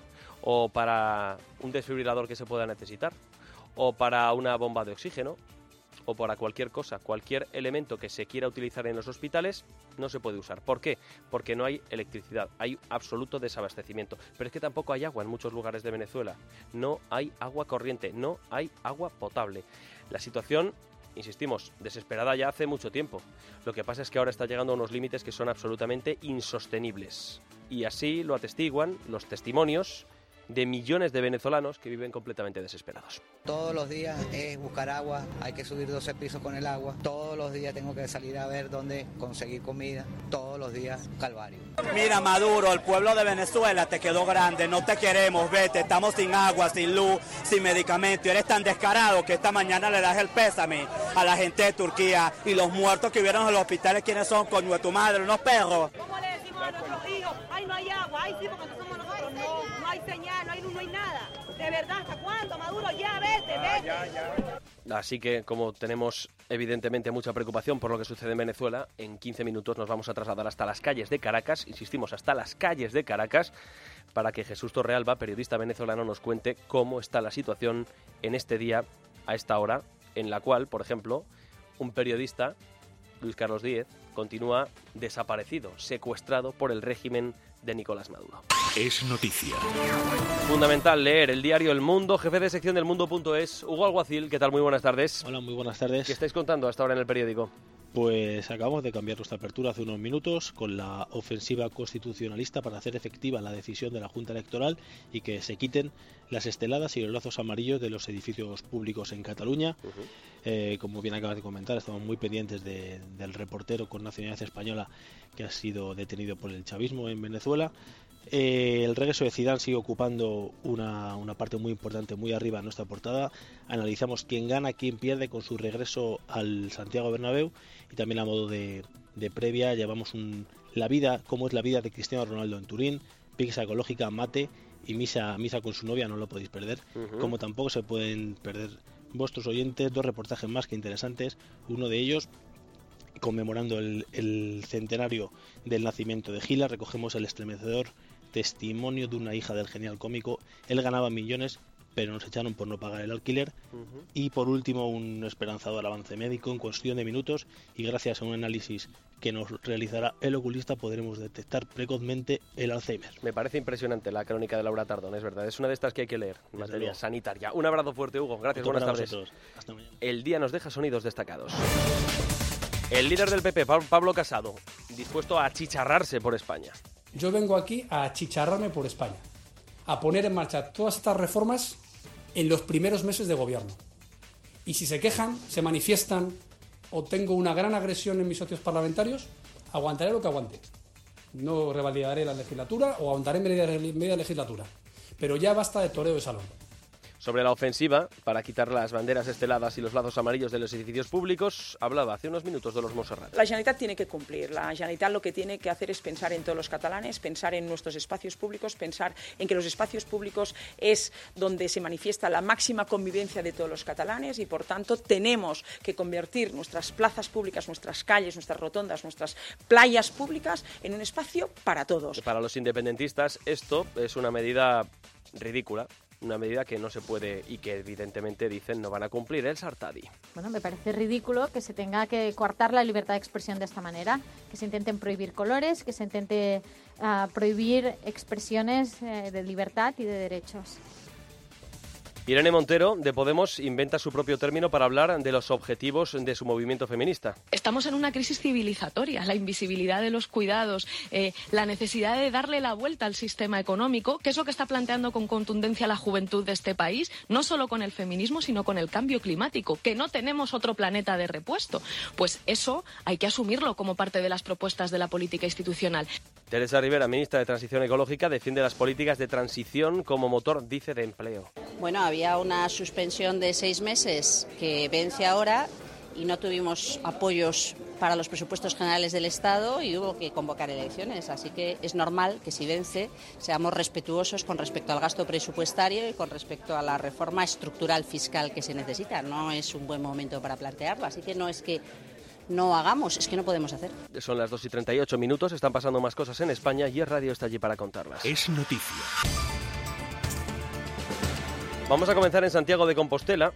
o para un desfibrilador que se pueda necesitar, o para una bomba de oxígeno, o para cualquier cosa, cualquier elemento que se quiera utilizar en los hospitales no se puede usar. ¿Por qué? Porque no hay electricidad, hay absoluto desabastecimiento. Pero es que tampoco hay agua en muchos lugares de Venezuela, no hay agua corriente, no hay agua potable. La situación, insistimos, desesperada ya hace mucho tiempo. Lo que pasa es que ahora está llegando a unos límites que son absolutamente insostenibles. Y así lo atestiguan los testimonios de millones de venezolanos que viven completamente desesperados. Todos los días es buscar agua, hay que subir doce pisos con el agua, todos los días tengo que salir a ver dónde conseguir comida, todos los días calvario. Mira Maduro, el pueblo de Venezuela te quedó grande, no te queremos, vete, estamos sin agua, sin luz, sin medicamento, y eres tan descarado que esta mañana le das el pésame a la gente de Turquía y los muertos que vieron en los hospitales, ¿quiénes son, coño de tu madre, unos perros? ¿Cómo le decimos a nuestros hijos? Ay, no hay agua, ay, sí, porque no somos nosotros, no, no hay señal, no hay luz, no hay nada. De verdad, ¿hasta cuándo, Maduro? Ya, vete, vete. Ya, ya, ya. Así que, como tenemos evidentemente mucha preocupación por lo que sucede en Venezuela, en quince minutos nos vamos a trasladar hasta las calles de Caracas, insistimos, hasta las calles de Caracas, para que Jesús Torrealba, periodista venezolano, nos cuente cómo está la situación en este día, a esta hora, en la cual, por ejemplo, un periodista, Luis Carlos Díez, continúa desaparecido, secuestrado por el régimen de Nicolás Maduro. Es noticia. Fundamental leer el diario El Mundo, jefe de sección del mundo punto es, Hugo Alguacil. ¿Qué tal? Muy buenas tardes. Hola, muy buenas tardes. ¿Qué estáis contando hasta ahora en el periódico? Pues acabamos de cambiar nuestra apertura hace unos minutos con la ofensiva constitucionalista para hacer efectiva la decisión de la Junta Electoral y que se quiten las esteladas y los lazos amarillos de los edificios públicos en Cataluña. Uh-huh. Eh, como bien acabas de comentar, estamos muy pendientes de, del reportero con nacionalidad española que ha sido detenido por el chavismo en Venezuela. Eh, el regreso de Zidane sigue ocupando una, una parte muy importante, muy arriba en nuestra portada. Analizamos quién gana, quién pierde con su regreso al Santiago Bernabéu y también a modo de, de previa llevamos un, la vida, cómo es la vida de Cristiano Ronaldo en Turín, pizza ecológica, mate y misa, misa con su novia, no lo podéis perder. Uh-huh. Como tampoco se pueden perder vuestros oyentes dos reportajes más que interesantes, uno de ellos conmemorando el, el centenario del nacimiento de Gila. Recogemos el estremecedor testimonio de una hija del genial cómico. Él ganaba millones, pero nos echaron por no pagar el alquiler. Uh-huh. Y por último, un esperanzador avance médico en cuestión de minutos y gracias a un análisis que nos realizará el oculista podremos detectar precozmente el Alzheimer. Me parece impresionante la crónica de Laura Tardón, es verdad. Es una de estas que hay que leer en materia sanitaria. Un abrazo fuerte, Hugo. Gracias, buenas tardes. Hasta mañana. El día nos deja sonidos destacados. El líder del P P, Pablo Casado, dispuesto a achicharrarse por España. Yo vengo aquí a achicharrarme por España, a poner en marcha todas estas reformas en los primeros meses de gobierno. Y si se quejan, se manifiestan o tengo una gran agresión en mis socios parlamentarios, aguantaré lo que aguante. No revalidaré la legislatura o aguantaré media, media legislatura. Pero ya basta de toreo de salón. Sobre la ofensiva para quitar las banderas esteladas y los lazos amarillos de los edificios públicos, hablaba hace unos minutos de los Montserrat. La Generalitat tiene que cumplir. La Generalitat lo que tiene que hacer es pensar en todos los catalanes, pensar en nuestros espacios públicos, pensar en que los espacios públicos es donde se manifiesta la máxima convivencia de todos los catalanes y, por tanto, tenemos que convertir nuestras plazas públicas, nuestras calles, nuestras rotondas, nuestras playas públicas en un espacio para todos. Para los independentistas, esto es una medida ridícula. Una medida que no se puede y que evidentemente dicen no van a cumplir. El Sartadi. Bueno, me parece ridículo que se tenga que coartar la libertad de expresión de esta manera, que se intenten prohibir colores, que se intente uh, prohibir expresiones eh, de libertad y de derechos. Irene Montero, de Podemos, inventa su propio término para hablar de los objetivos de su movimiento feminista. Estamos en una crisis civilizatoria, la invisibilidad de los cuidados, eh, la necesidad de darle la vuelta al sistema económico, que es lo que está planteando con contundencia la juventud de este país, no solo con el feminismo, sino con el cambio climático, que no tenemos otro planeta de repuesto. Pues eso hay que asumirlo como parte de las propuestas de la política institucional. Teresa Rivera, ministra de Transición Ecológica, defiende las políticas de transición como motor, dice, de empleo. Bueno, había una suspensión de seis meses que vence ahora y no tuvimos apoyos para los presupuestos generales del Estado y hubo que convocar elecciones. Así que es normal que si vence seamos respetuosos con respecto al gasto presupuestario y con respecto a la reforma estructural fiscal que se necesita. No es un buen momento para plantearlo, así que no es que no hagamos, es que no podemos hacer. Son las dos y treinta y ocho minutos, están pasando más cosas en España y Es Radio está allí para contarlas. Es noticia. Vamos a comenzar en Santiago de Compostela.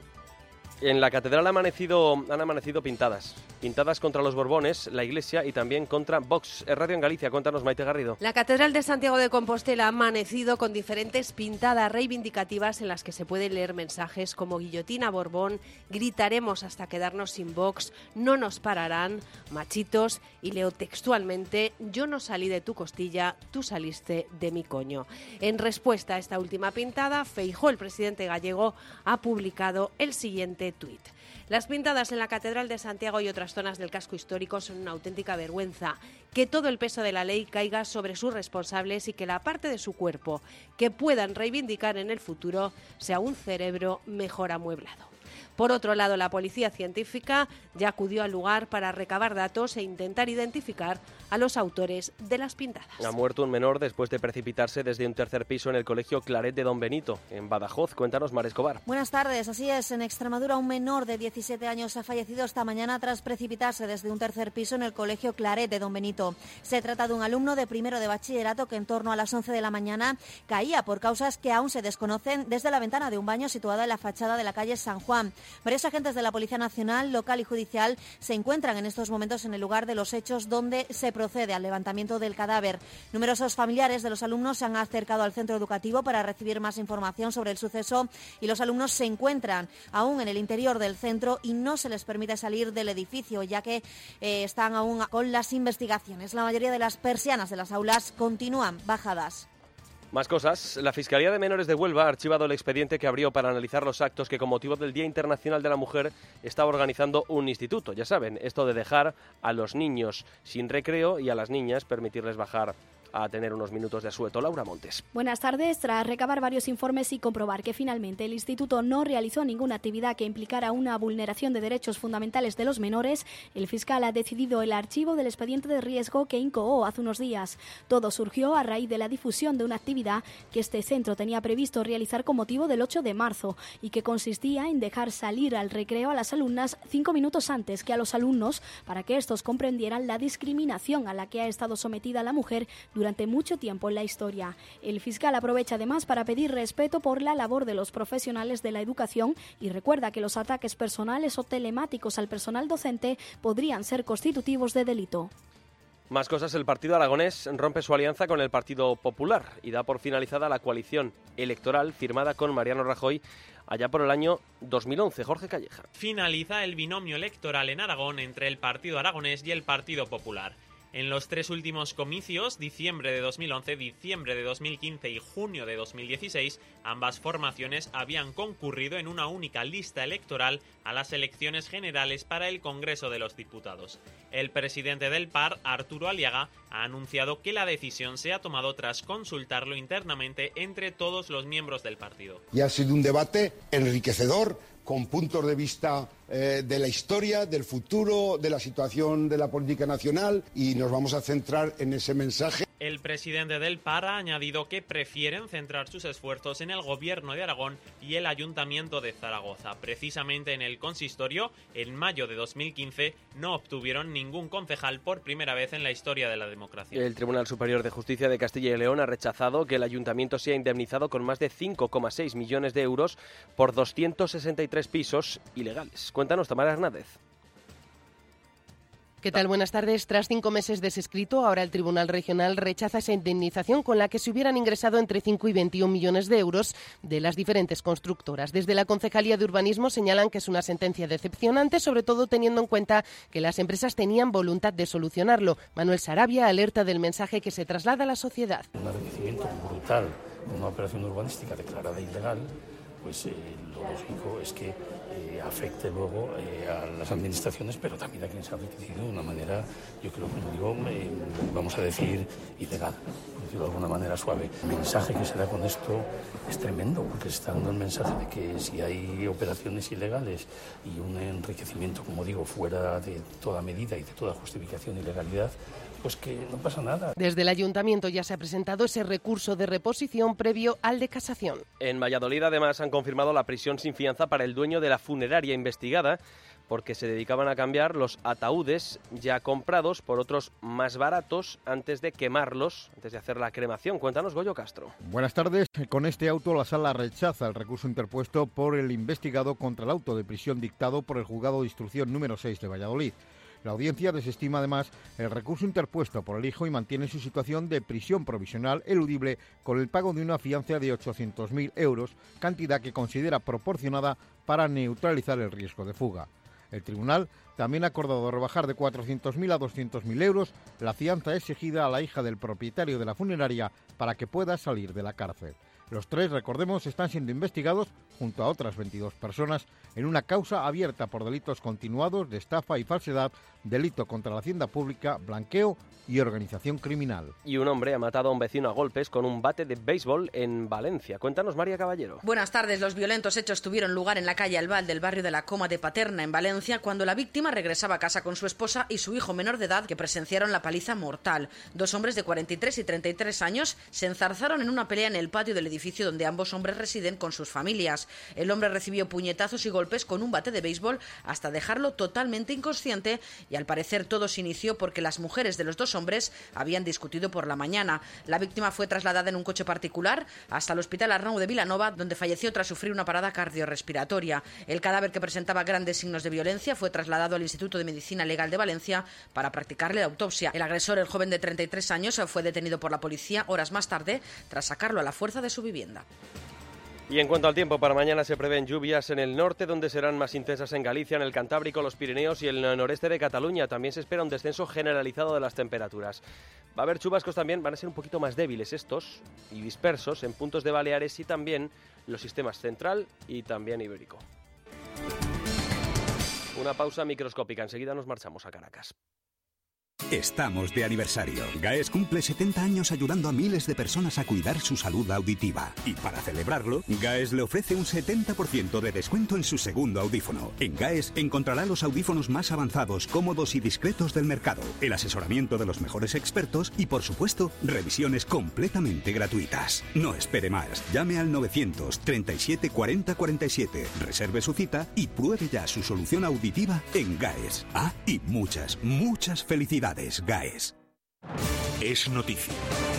En la catedral ha amanecido, han amanecido pintadas. Pintadas contra los Borbones, la Iglesia y también contra Vox. Es Radio en Galicia. Cuéntanos, Maite Garrido. La Catedral de Santiago de Compostela ha amanecido con diferentes pintadas reivindicativas en las que se pueden leer mensajes como guillotina Borbón, gritaremos hasta quedarnos sin Vox, no nos pararán, machitos, y leo textualmente, yo no salí de tu costilla, tú saliste de mi coño. En respuesta a esta última pintada, Feijóo, el presidente gallego, ha publicado el siguiente tuit. Las pintadas en la Catedral de Santiago y otras zonas del casco histórico son una auténtica vergüenza. Que todo el peso de la ley caiga sobre sus responsables y que la parte de su cuerpo que puedan reivindicar en el futuro sea un cerebro mejor amueblado. Por otro lado, la policía científica ya acudió al lugar para recabar datos e intentar identificar a los autores de las pintadas. Ha muerto un menor después de precipitarse desde un tercer piso en el colegio Claret de Don Benito, en Badajoz. Cuéntanos, Mar Escobar. Buenas tardes. Así es, en Extremadura un menor de diecisiete años ha fallecido esta mañana tras precipitarse desde un tercer piso en el colegio Claret de Don Benito. Se trata de un alumno de primero de bachillerato que en torno a las once de la mañana caía por causas que aún se desconocen desde la ventana de un baño situada en la fachada de la calle San Juan. Varios agentes de la Policía Nacional, local y judicial se encuentran en estos momentos en el lugar de los hechos donde se procede al levantamiento del cadáver. Numerosos familiares de los alumnos se han acercado al centro educativo para recibir más información sobre el suceso y los alumnos se encuentran aún en el interior del centro y no se les permite salir del edificio ya que eh, están aún con las investigaciones. La mayoría de las persianas de las aulas continúan bajadas. Más cosas. La Fiscalía de Menores de Huelva ha archivado el expediente que abrió para analizar los actos que con motivo del Día Internacional de la Mujer estaba organizando un instituto. Ya saben, esto de dejar a los niños sin recreo y a las niñas permitirles bajar a tener unos minutos de asueto. Laura Montes. Buenas tardes. Tras recabar varios informes y comprobar que finalmente el Instituto no realizó ninguna actividad que implicara una vulneración de derechos fundamentales de los menores, el fiscal ha decidido el archivo del expediente de riesgo que incoó hace unos días. Todo surgió a raíz de la difusión de una actividad que este centro tenía previsto realizar con motivo del ocho de marzo y que consistía en dejar salir al recreo a las alumnas cinco minutos antes que a los alumnos para que estos comprendieran la discriminación a la que ha estado sometida la mujer durante mucho tiempo en la historia. El fiscal aprovecha además para pedir respeto por la labor de los profesionales de la educación y recuerda que los ataques personales o telemáticos al personal docente podrían ser constitutivos de delito. Más cosas. El Partido Aragonés rompe su alianza con el Partido Popular y da por finalizada la coalición electoral firmada con Mariano Rajoy allá por el año dos mil once. Jorge Calleja. Finaliza el binomio electoral en Aragón entre el Partido Aragonés y el Partido Popular. En los tres últimos comicios, diciembre de dos mil once, diciembre de dos mil quince y junio de dos mil dieciséis, ambas formaciones habían concurrido en una única lista electoral a las elecciones generales para el Congreso de los Diputados. El presidente del P A R, Arturo Aliaga, ha anunciado que la decisión se ha tomado tras consultarlo internamente entre todos los miembros del partido. Y ha sido un debate enriquecedor, con puntos de vista eh, de la historia, del futuro, de la situación de la política nacional, y nos vamos a centrar en ese mensaje. El presidente del P A R ha añadido que prefieren centrar sus esfuerzos en el Gobierno de Aragón y el Ayuntamiento de Zaragoza. Precisamente en el consistorio, en mayo de dos mil quince, no obtuvieron ningún concejal por primera vez en la historia de la democracia. El Tribunal Superior de Justicia de Castilla y León ha rechazado que el Ayuntamiento sea indemnizado con más de cinco coma seis millones de euros por doscientos sesenta y tres pisos ilegales. Cuéntanos, Tamara Hernández. ¿Qué tal? Buenas tardes. Tras cinco meses de ese escrito, ahora el Tribunal Regional rechaza esa indemnización con la que se hubieran ingresado entre cinco y veintiún millones de euros de las diferentes constructoras. Desde la Concejalía de Urbanismo señalan que es una sentencia decepcionante, sobre todo teniendo en cuenta que las empresas tenían voluntad de solucionarlo. Manuel Sarabia alerta del mensaje que se traslada a la sociedad. Un enriquecimiento brutal, una operación urbanística declarada ilegal, pues eh, lo lógico es que eh, afecte luego eh, a las administraciones, pero también a quien se ha enriquecido de una manera, yo creo, como digo, eh, vamos a decir, ilegal, por decirlo de alguna manera suave. El mensaje que se da con esto es tremendo, porque se está dando el mensaje de que si hay operaciones ilegales y un enriquecimiento, como digo, fuera de toda medida y de toda justificación y legalidad, pues que no pasa nada. Desde el ayuntamiento ya se ha presentado ese recurso de reposición previo al de casación. En Valladolid, además, han confirmado la prisión sin fianza para el dueño de la funeraria investigada porque se dedicaban a cambiar los ataúdes ya comprados por otros más baratos antes de quemarlos, antes de hacer la cremación. Cuéntanos, Goyo Castro. Buenas tardes. Con este auto, la sala rechaza el recurso interpuesto por el investigado contra el auto de prisión dictado por el Juzgado de Instrucción número seis de Valladolid. La audiencia desestima además el recurso interpuesto por el hijo y mantiene su situación de prisión provisional eludible con el pago de una fianza de ochocientos mil euros, cantidad que considera proporcionada para neutralizar el riesgo de fuga. El tribunal también ha acordado rebajar de cuatrocientos mil a doscientos mil euros la fianza exigida a la hija del propietario de la funeraria para que pueda salir de la cárcel. Los tres, recordemos, están siendo investigados, junto a otras veintidós personas, en una causa abierta por delitos continuados de estafa y falsedad, delito contra la hacienda pública, blanqueo y organización criminal. Y un hombre ha matado a un vecino a golpes con un bate de béisbol en Valencia. Cuéntanos, María Caballero. Buenas tardes. Los violentos hechos tuvieron lugar en la calle Albal del barrio de la Coma de Paterna, en Valencia, cuando la víctima regresaba a casa con su esposa y su hijo menor de edad, que presenciaron la paliza mortal. Dos hombres de cuarenta y tres y treinta y tres años se enzarzaron en una pelea en el patio del edificio donde ambos hombres residen con sus familias. El hombre recibió puñetazos y golpes con un bate de béisbol hasta dejarlo totalmente inconsciente y al parecer todo se inició porque las mujeres de los dos hombres habían discutido por la mañana. La víctima fue trasladada en un coche particular hasta el Hospital Arnau de Vilanova, donde falleció tras sufrir una parada cardiorrespiratoria. El cadáver, que presentaba grandes signos de violencia, fue trasladado al Instituto de Medicina Legal de Valencia para practicarle la autopsia. El agresor, el joven de treinta y tres años, fue detenido por la policía horas más tarde tras sacarlo a la fuerza de su vivienda. Y en cuanto al tiempo, para mañana se prevén lluvias en el norte, donde serán más intensas en Galicia, en el Cantábrico, los Pirineos y el noreste de Cataluña. También se espera un descenso generalizado de las temperaturas. Va a haber chubascos también, van a ser un poquito más débiles estos y dispersos en puntos de Baleares y también los sistemas central y también ibérico. Una pausa microscópica, enseguida nos marchamos a Caracas. Estamos de aniversario. GAES cumple setenta años ayudando a miles de personas a cuidar su salud auditiva. Y para celebrarlo, GAES le ofrece un setenta por ciento de descuento en su segundo audífono. En GAES encontrará los audífonos más avanzados, cómodos y discretos del mercado, el asesoramiento de los mejores expertos y, por supuesto, revisiones completamente gratuitas. No espere más. Llame al novecientos treinta y siete cuarenta cuarenta y siete, reserve su cita y pruebe ya su solución auditiva en GAES. Ah, y muchas, muchas felicidades. GAES. Es noticia.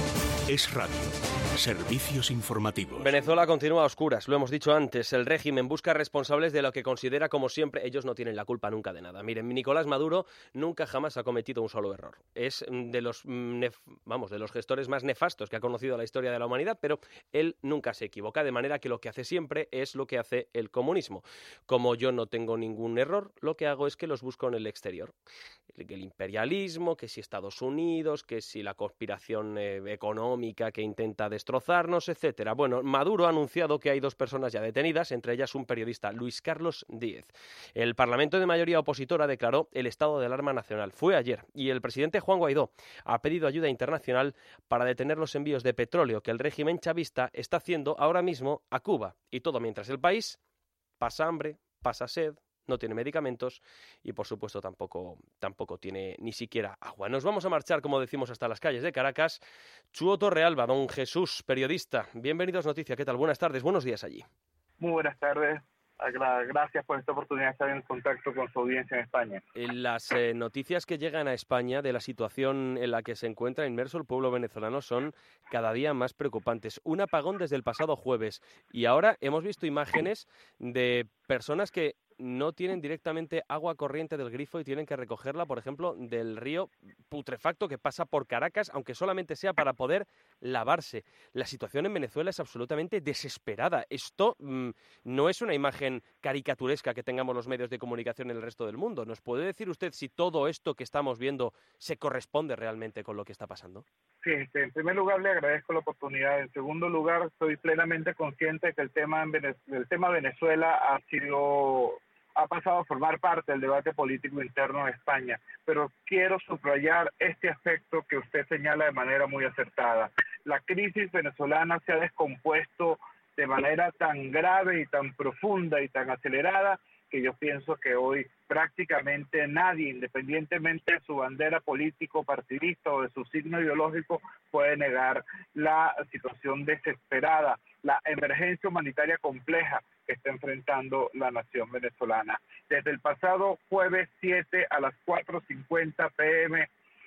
Es radio. Servicios informativos. Venezuela continúa a oscuras, lo hemos dicho antes. El régimen busca responsables de lo que considera, como siempre, ellos no tienen la culpa nunca de nada. Miren, Nicolás Maduro nunca jamás ha cometido un solo error. Es de los, nef- vamos, de los gestores más nefastos que ha conocido la historia de la humanidad, pero él nunca se equivoca, de manera que lo que hace siempre es lo que hace el comunismo. Como yo no tengo ningún error, lo que hago es que los busco en el exterior. El, el imperialismo, que si Estados Unidos, que si la conspiración eh, económica que intenta destrozarnos, etcétera. Bueno, Maduro ha anunciado que hay dos personas ya detenidas, entre ellas un periodista, Luis Carlos Díez. El Parlamento de mayoría opositora declaró el estado de alarma nacional. Fue ayer, y el presidente Juan Guaidó ha pedido ayuda internacional para detener los envíos de petróleo que el régimen chavista está haciendo ahora mismo a Cuba. Y todo mientras el país pasa hambre, pasa sed, no tiene medicamentos y, por supuesto, tampoco, tampoco tiene ni siquiera agua. Nos vamos a marchar, como decimos, hasta las calles de Caracas. Chuo Torrealba, don Jesús, periodista. Bienvenidos, Noticia. ¿Qué tal? Buenas tardes, buenos días allí. Muy buenas tardes. Gracias por esta oportunidad de estar en contacto con su audiencia en España. Las eh, noticias que llegan a España de la situación en la que se encuentra inmerso el pueblo venezolano son cada día más preocupantes. Un apagón desde el pasado jueves y ahora hemos visto imágenes de personas que no tienen directamente agua corriente del grifo y tienen que recogerla, por ejemplo, del río putrefacto que pasa por Caracas, aunque solamente sea para poder lavarse. La situación en Venezuela es absolutamente desesperada. Esto mmm, no es una imagen caricaturesca que tengamos los medios de comunicación en el resto del mundo. ¿Nos puede decir usted si todo esto que estamos viendo se corresponde realmente con lo que está pasando? Sí, en primer lugar le agradezco la oportunidad. En segundo lugar, estoy plenamente consciente de que el tema, en Venez- el tema Venezuela ha sido... ha pasado a formar parte del debate político interno de España, pero quiero subrayar este aspecto que usted señala de manera muy acertada. La crisis venezolana se ha descompuesto de manera tan grave y tan profunda y tan acelerada que yo pienso que hoy prácticamente nadie, independientemente de su bandera político, partidista o de su signo ideológico, puede negar la situación desesperada, la emergencia humanitaria compleja que está enfrentando la nación venezolana. Desde el pasado jueves siete a las cuatro cincuenta pe eme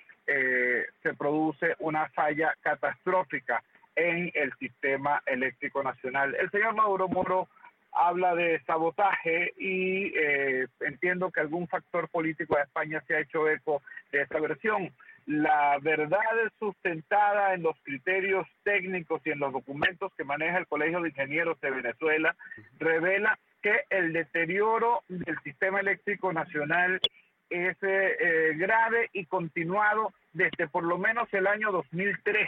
eh, se produce una falla catastrófica en el sistema eléctrico nacional. El señor Maduro Moro habla de sabotaje y eh, entiendo que algún factor político de España se ha hecho eco de esta versión. La verdad es sustentada en los criterios técnicos y en los documentos que maneja el Colegio de Ingenieros de Venezuela, revela que el deterioro del sistema eléctrico nacional es eh, eh, grave y continuado desde por lo menos el año dos mil tres.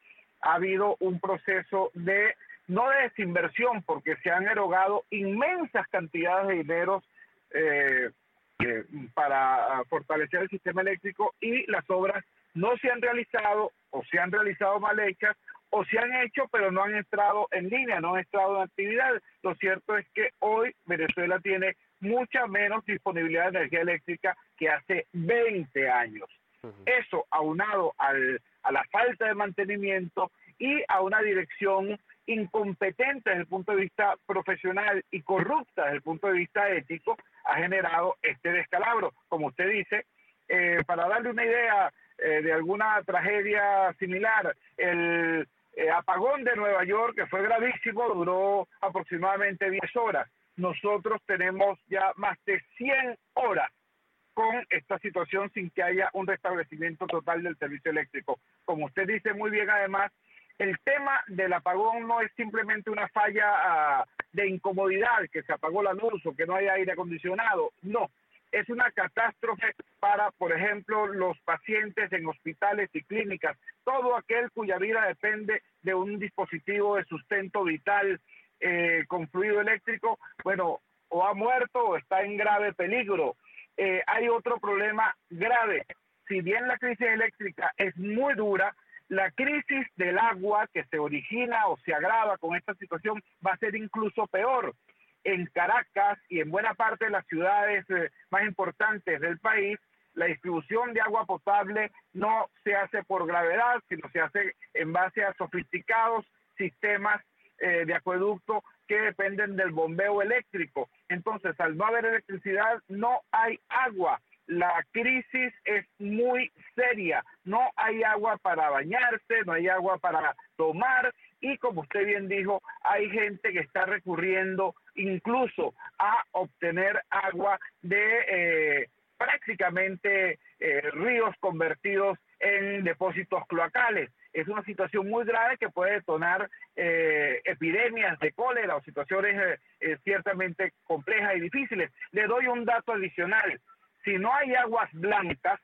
Ha habido un proceso de, no de desinversión, porque se han erogado inmensas cantidades de dinero eh, eh, para fortalecer el sistema eléctrico, y las obras no se han realizado, o se han realizado mal hechas, o se han hecho pero no han entrado en línea, no han entrado en actividad. Lo cierto es que hoy Venezuela tiene mucha menos disponibilidad de energía eléctrica que hace veinte años. Uh-huh. Eso, aunado al, a la falta de mantenimiento y a una dirección incompetente desde el punto de vista profesional y corrupta desde el punto de vista ético, ha generado este descalabro. Como usted dice, eh, para darle una idea eh, de alguna tragedia similar, el eh, apagón de Nueva York, que fue gravísimo, duró aproximadamente diez horas. Nosotros tenemos ya más de cien horas con esta situación sin que haya un restablecimiento total del servicio eléctrico. Como usted dice muy bien, además, el tema del apagón no es simplemente una falla uh, de incomodidad, que se apagó la luz o que no hay aire acondicionado. No, es una catástrofe para, por ejemplo, los pacientes en hospitales y clínicas, todo aquel cuya vida depende de un dispositivo de sustento vital eh, con fluido eléctrico, bueno, o ha muerto o está en grave peligro. Eh, hay otro problema grave. Si bien la crisis eléctrica es muy dura, la crisis del agua que se origina o se agrava con esta situación va a ser incluso peor. En Caracas y en buena parte de las ciudades eh, más importantes del país, la distribución de agua potable no se hace por gravedad, sino se hace en base a sofisticados sistemas eh, de acueducto que dependen del bombeo eléctrico. Entonces, al no haber electricidad, no hay agua. La crisis es muy seria. No hay agua para bañarse, no hay agua para tomar, y como usted bien dijo, hay gente que está recurriendo incluso a obtener agua de eh, prácticamente eh, ríos convertidos en depósitos cloacales. Es una situación muy grave que puede detonar eh, epidemias de cólera o situaciones eh, eh, ciertamente complejas y difíciles. Le doy un dato adicional. Si no hay aguas blancas,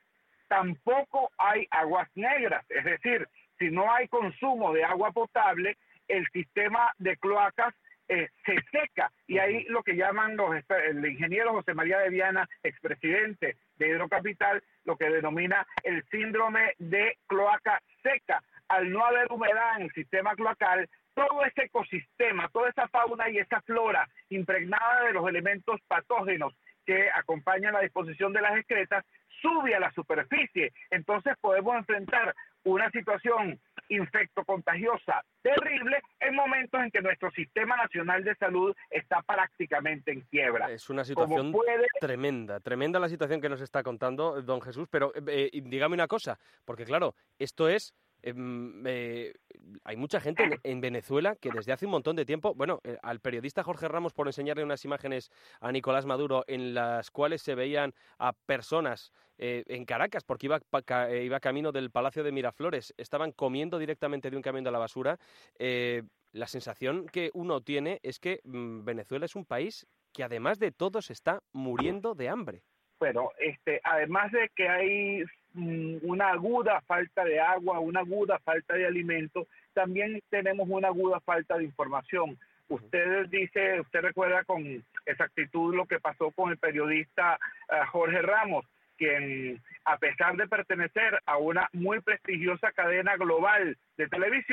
tampoco hay aguas negras. Es decir, si no hay consumo de agua potable, el sistema de cloacas eh, se seca. Y ahí lo que llaman los el ingeniero José María de Viana, expresidente de Hidrocapital, lo que denomina el síndrome de cloaca seca. Al no haber humedad en el sistema cloacal, todo ese ecosistema, toda esa fauna y esa flora impregnada de los elementos patógenos que acompañan la disposición de las excretas, sube a la superficie. Entonces podemos enfrentar una situación infectocontagiosa terrible en momentos en que nuestro Sistema Nacional de Salud está prácticamente en quiebra. Es una situación puede... tremenda, tremenda la situación que nos está contando don Jesús, pero eh, dígame una cosa, porque claro, esto es... Eh, eh, hay mucha gente en, en Venezuela que desde hace un montón de tiempo, bueno, eh, al periodista Jorge Ramos por enseñarle unas imágenes a Nicolás Maduro en las cuales se veían a personas eh, en Caracas, porque iba, ca, eh, iba camino del Palacio de Miraflores, estaban comiendo directamente de un camión de la basura. Eh, la sensación que uno tiene es que mmm, Venezuela es un país que además de todo se está muriendo de hambre. Bueno, este, además de que hay una aguda falta de agua, una aguda falta de alimento, también tenemos una aguda falta de información. Usted dice, usted recuerda con exactitud lo que pasó con el periodista uh, Jorge Ramos, quien, a pesar de pertenecer a una muy prestigiosa cadena global de televisión,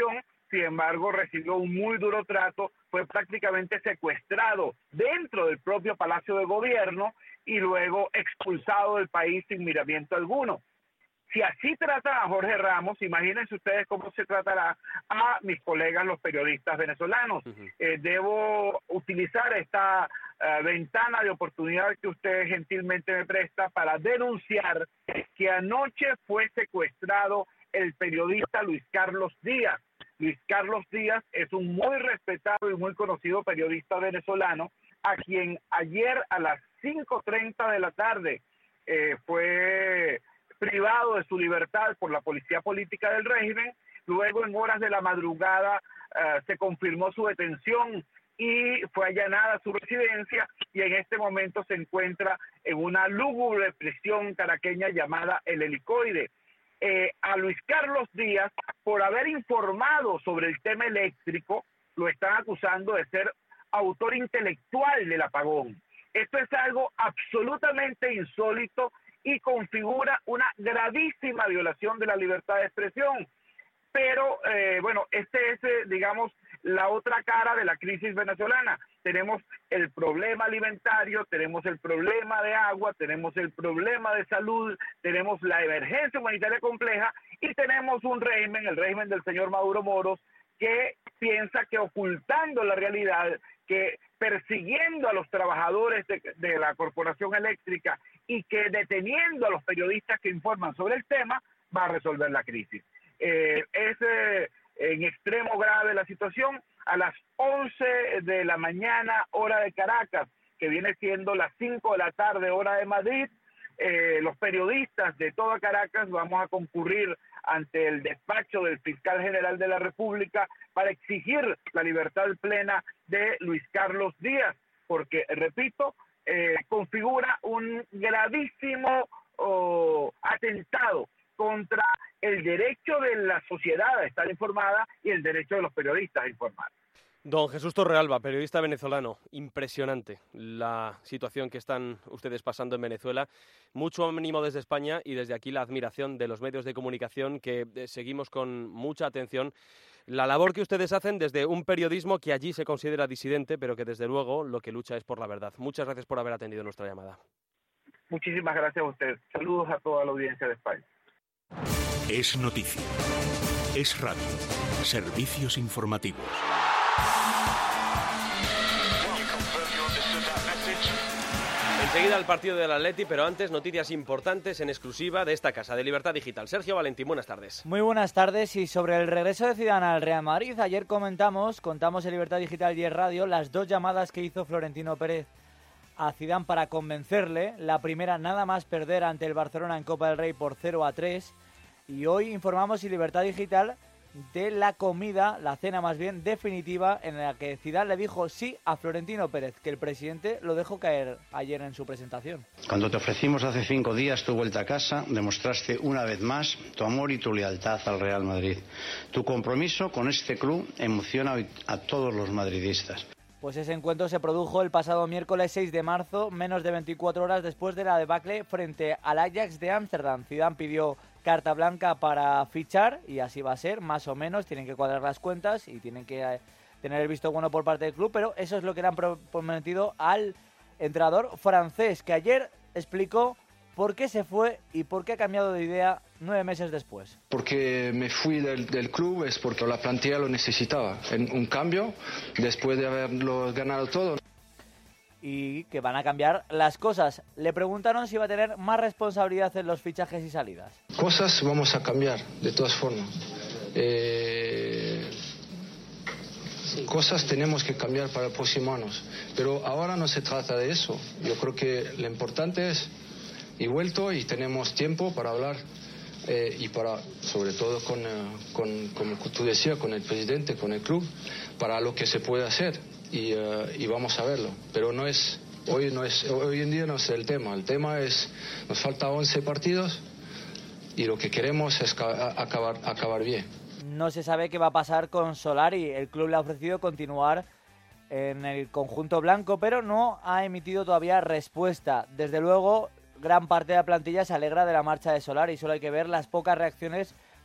sin embargo recibió un muy duro trato, fue prácticamente secuestrado dentro del propio Palacio de Gobierno y luego expulsado del país sin miramiento alguno. Si así tratan a Jorge Ramos, imagínense ustedes cómo se tratará a mis colegas los periodistas venezolanos. Uh-huh. Eh, debo utilizar esta uh, ventana de oportunidad que usted gentilmente me presta para denunciar que anoche fue secuestrado el periodista Luis Carlos Díaz. Luis Carlos Díaz es un muy respetado y muy conocido periodista venezolano, a quien ayer a las cinco treinta de la tarde eh, fue privado de su libertad por la policía política del régimen. Luego, en horas de la madrugada, uh, se confirmó su detención y fue allanada su residencia, y en este momento se encuentra en una lúgubre prisión caraqueña llamada El Helicoide. Eh, a Luis Carlos Díaz, por haber informado sobre el tema eléctrico, lo están acusando de ser autor intelectual del apagón. Esto es algo absolutamente insólito y configura una gravísima violación de la libertad de expresión. Pero, eh, bueno, este es, eh, digamos, la otra cara de la crisis venezolana. Tenemos el problema alimentario, tenemos el problema de agua, tenemos el problema de salud, tenemos la emergencia humanitaria compleja y tenemos un régimen, el régimen del señor Maduro Moros, que piensa que ocultando la realidad, que persiguiendo a los trabajadores de, de la corporación eléctrica y que deteniendo a los periodistas que informan sobre el tema, va a resolver la crisis. Eh, es eh, en extremo grave la situación. A las once de la mañana, hora de Caracas, que viene siendo las cinco de la tarde, hora de Madrid, eh, los periodistas de toda Caracas vamos a concurrir ante el despacho del fiscal general de la República para exigir la libertad plena de Luis Carlos Díaz, porque, repito, eh, configura un gravísimo oh, atentado contra el derecho de la sociedad a estar informada y el derecho de los periodistas a informar. Don Jesús Torrealba, periodista venezolano, impresionante la situación que están ustedes pasando en Venezuela. Mucho ánimo desde España y desde aquí la admiración de los medios de comunicación que eh, seguimos con mucha atención la labor que ustedes hacen desde un periodismo que allí se considera disidente, pero que desde luego lo que lucha es por la verdad. Muchas gracias por haber atendido nuestra llamada. Muchísimas gracias a usted. Saludos a toda la audiencia de España. Es noticia. Es radio. Servicios informativos. Enseguida el partido del Atleti, pero antes noticias importantes en exclusiva de esta casa de Libertad Digital. Sergio Valentín, buenas tardes. Muy buenas tardes. Y sobre el regreso de Zidane al Real Madrid, ayer comentamos, contamos en Libertad Digital y en Radio, las dos llamadas que hizo Florentino Pérez a Zidane para convencerle. La primera, nada más perder ante el Barcelona en Copa del Rey por cero a tres. Y hoy informamos en Libertad Digital de la comida, la cena más bien definitiva, en la que Zidane le dijo sí a Florentino Pérez, que el presidente lo dejó caer ayer en su presentación. Cuando te ofrecimos hace cinco días tu vuelta a casa, demostraste una vez más tu amor y tu lealtad al Real Madrid. Tu compromiso con este club emociona a todos los madridistas. Pues ese encuentro se produjo el pasado miércoles seis de marzo, menos de veinticuatro horas después de la debacle frente al Ajax de Ámsterdam. Zidane pidió carta blanca para fichar y así va a ser, más o menos. Tienen que cuadrar las cuentas y tienen que eh, tener el visto bueno por parte del club, pero eso es lo que le han prometido al entrenador francés, que ayer explicó por qué se fue y por qué ha cambiado de idea nueve meses después. Porque me fui del, del club es porque la plantilla lo necesitaba. En un cambio, después de haberlo ganado todo. Y que van a cambiar las cosas. Le preguntaron si va a tener más responsabilidad en los fichajes y salidas. Cosas vamos a cambiar, de todas formas. Eh... Cosas tenemos que cambiar para el próximo año. Pero ahora no se trata de eso. Yo creo que lo importante es... Y vuelto y tenemos tiempo para hablar eh, y para, sobre todo con, uh, con, como tú decías, con el presidente, con el club, para lo que se puede hacer y, uh, y vamos a verlo. Pero no es, hoy, no es, hoy en día no es el tema. El tema es, nos faltan once partidos y lo que queremos es acabar, acabar bien. No se sabe qué va a pasar con Solari. El club le ha ofrecido continuar en el conjunto blanco, pero no ha emitido todavía respuesta. Desde luego, gran parte de la plantilla se alegra de la marcha de Solari y solo hay que ver las pocas reacciones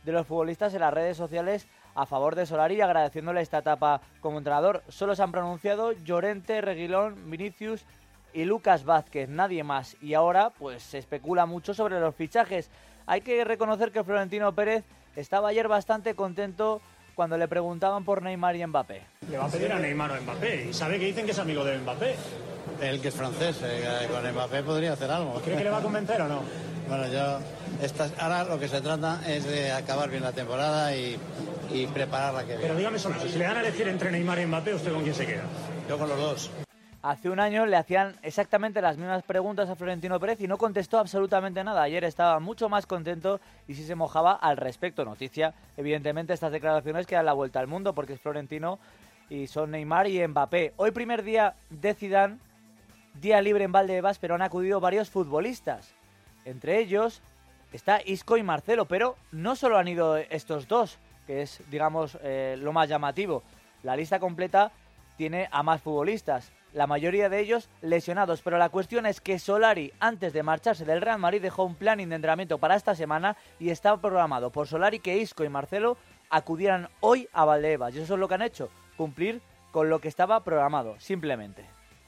de los futbolistas en las redes sociales a favor de Solari, agradeciéndole esta etapa como entrenador. Solo se han pronunciado Llorente, Reguilón, Vinicius y Lucas Vázquez, nadie más. Y ahora pues se especula mucho sobre los fichajes. Hay que reconocer que Florentino Pérez estaba ayer bastante contento cuando le preguntaban por Neymar y Mbappé. Le va a pedir a Neymar o Mbappé, y sabe que dicen que es amigo de Mbappé. Él, que es francés, eh, con Mbappé podría hacer algo. ¿Cree que le va a convencer o no? Bueno, yo... Esta, ahora lo que se trata es de acabar bien la temporada y, y preparar la que viene. Pero dígame solo, si le dan a elegir entre Neymar y Mbappé, ¿usted con quién se queda? Yo con los dos. Hace un año le hacían exactamente las mismas preguntas a Florentino Pérez y no contestó absolutamente nada. Ayer estaba mucho más contento y sí se mojaba al respecto. Noticia, evidentemente, estas declaraciones que dan la vuelta al mundo porque es Florentino y son Neymar y Mbappé. Hoy primer día de Zidane, día libre en Valdebebas, pero han acudido varios futbolistas. Entre ellos está Isco y Marcelo, pero no solo han ido estos dos, que es, digamos, eh, lo más llamativo. La lista completa tiene a más futbolistas, la mayoría de ellos lesionados, pero la cuestión es que Solari, antes de marcharse del Real Madrid, dejó un plan de entrenamiento para esta semana y estaba programado por Solari que Isco y Marcelo acudieran hoy a Valdebebas. Y eso es lo que han hecho, cumplir con lo que estaba programado, simplemente.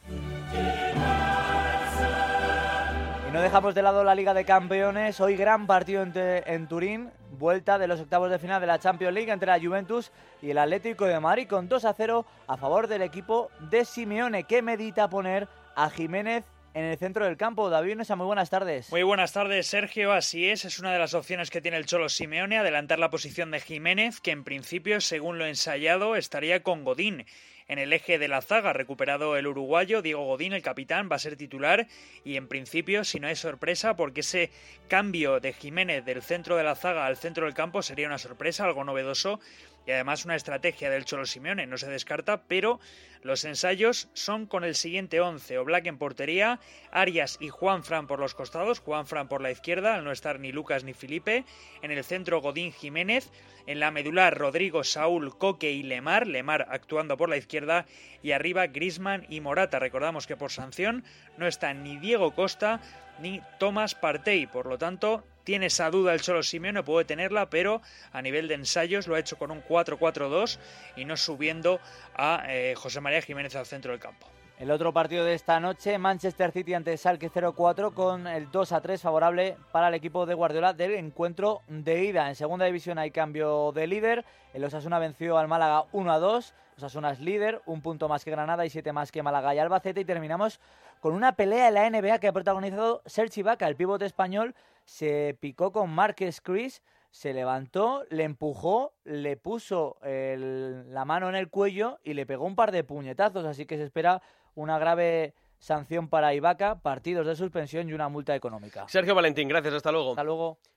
Y no dejamos de lado la Liga de Campeones. Hoy gran partido en, en Turín, vuelta de los octavos de final de la Champions League entre la Juventus y el Atlético de Madrid, con dos a cero a favor del equipo de Simeone, que medita poner a Jiménez en el centro del campo. David Nesa, muy buenas tardes. Muy buenas tardes, Sergio. Así es, es una de las opciones que tiene el Cholo Simeone, adelantar la posición de Jiménez, que en principio, según lo ensayado, estaría con Godín. En el eje de la zaga, recuperado el uruguayo, Diego Godín, el capitán, va a ser titular y en principio, si no es sorpresa, porque ese cambio de Jiménez del centro de la zaga al centro del campo sería una sorpresa, algo novedoso y además una estrategia del Cholo Simeone, no se descarta, pero los ensayos son con el siguiente once: Oblak en portería, Arias y Juanfran por los costados, Juanfran por la izquierda, al no estar ni Lucas ni Felipe, en el centro Godín, Jiménez, en la medular Rodrigo, Saúl, Coque y Lemar, Lemar actuando por la izquierda, y arriba Griezmann y Morata. Recordamos que por sanción no están ni Diego Costa ni Thomas Partey, por lo tanto tiene esa duda el Cholo Simeone, puede tenerla, pero a nivel de ensayos lo ha hecho con un cuatro cuatro dos y no subiendo a eh, José María Jiménez al centro del campo. El otro partido de esta noche, Manchester City ante Schalke cero cuatro, con el dos a tres favorable para el equipo de Guardiola del encuentro de ida. En segunda división hay cambio de líder. El Osasuna venció al Málaga uno a dos. Osasuna es líder, un punto más que Granada y siete más que Málaga y Albacete. Y terminamos con una pelea en la N B A que ha protagonizado Serge Ibaka. El pivote español se picó con Marquez Chris, se levantó, le empujó, le puso el, la mano en el cuello y le pegó un par de puñetazos. Así que se espera una grave sanción para Ibaka, partidos de suspensión y una multa económica. Sergio Valentín, gracias, hasta luego. Hasta luego.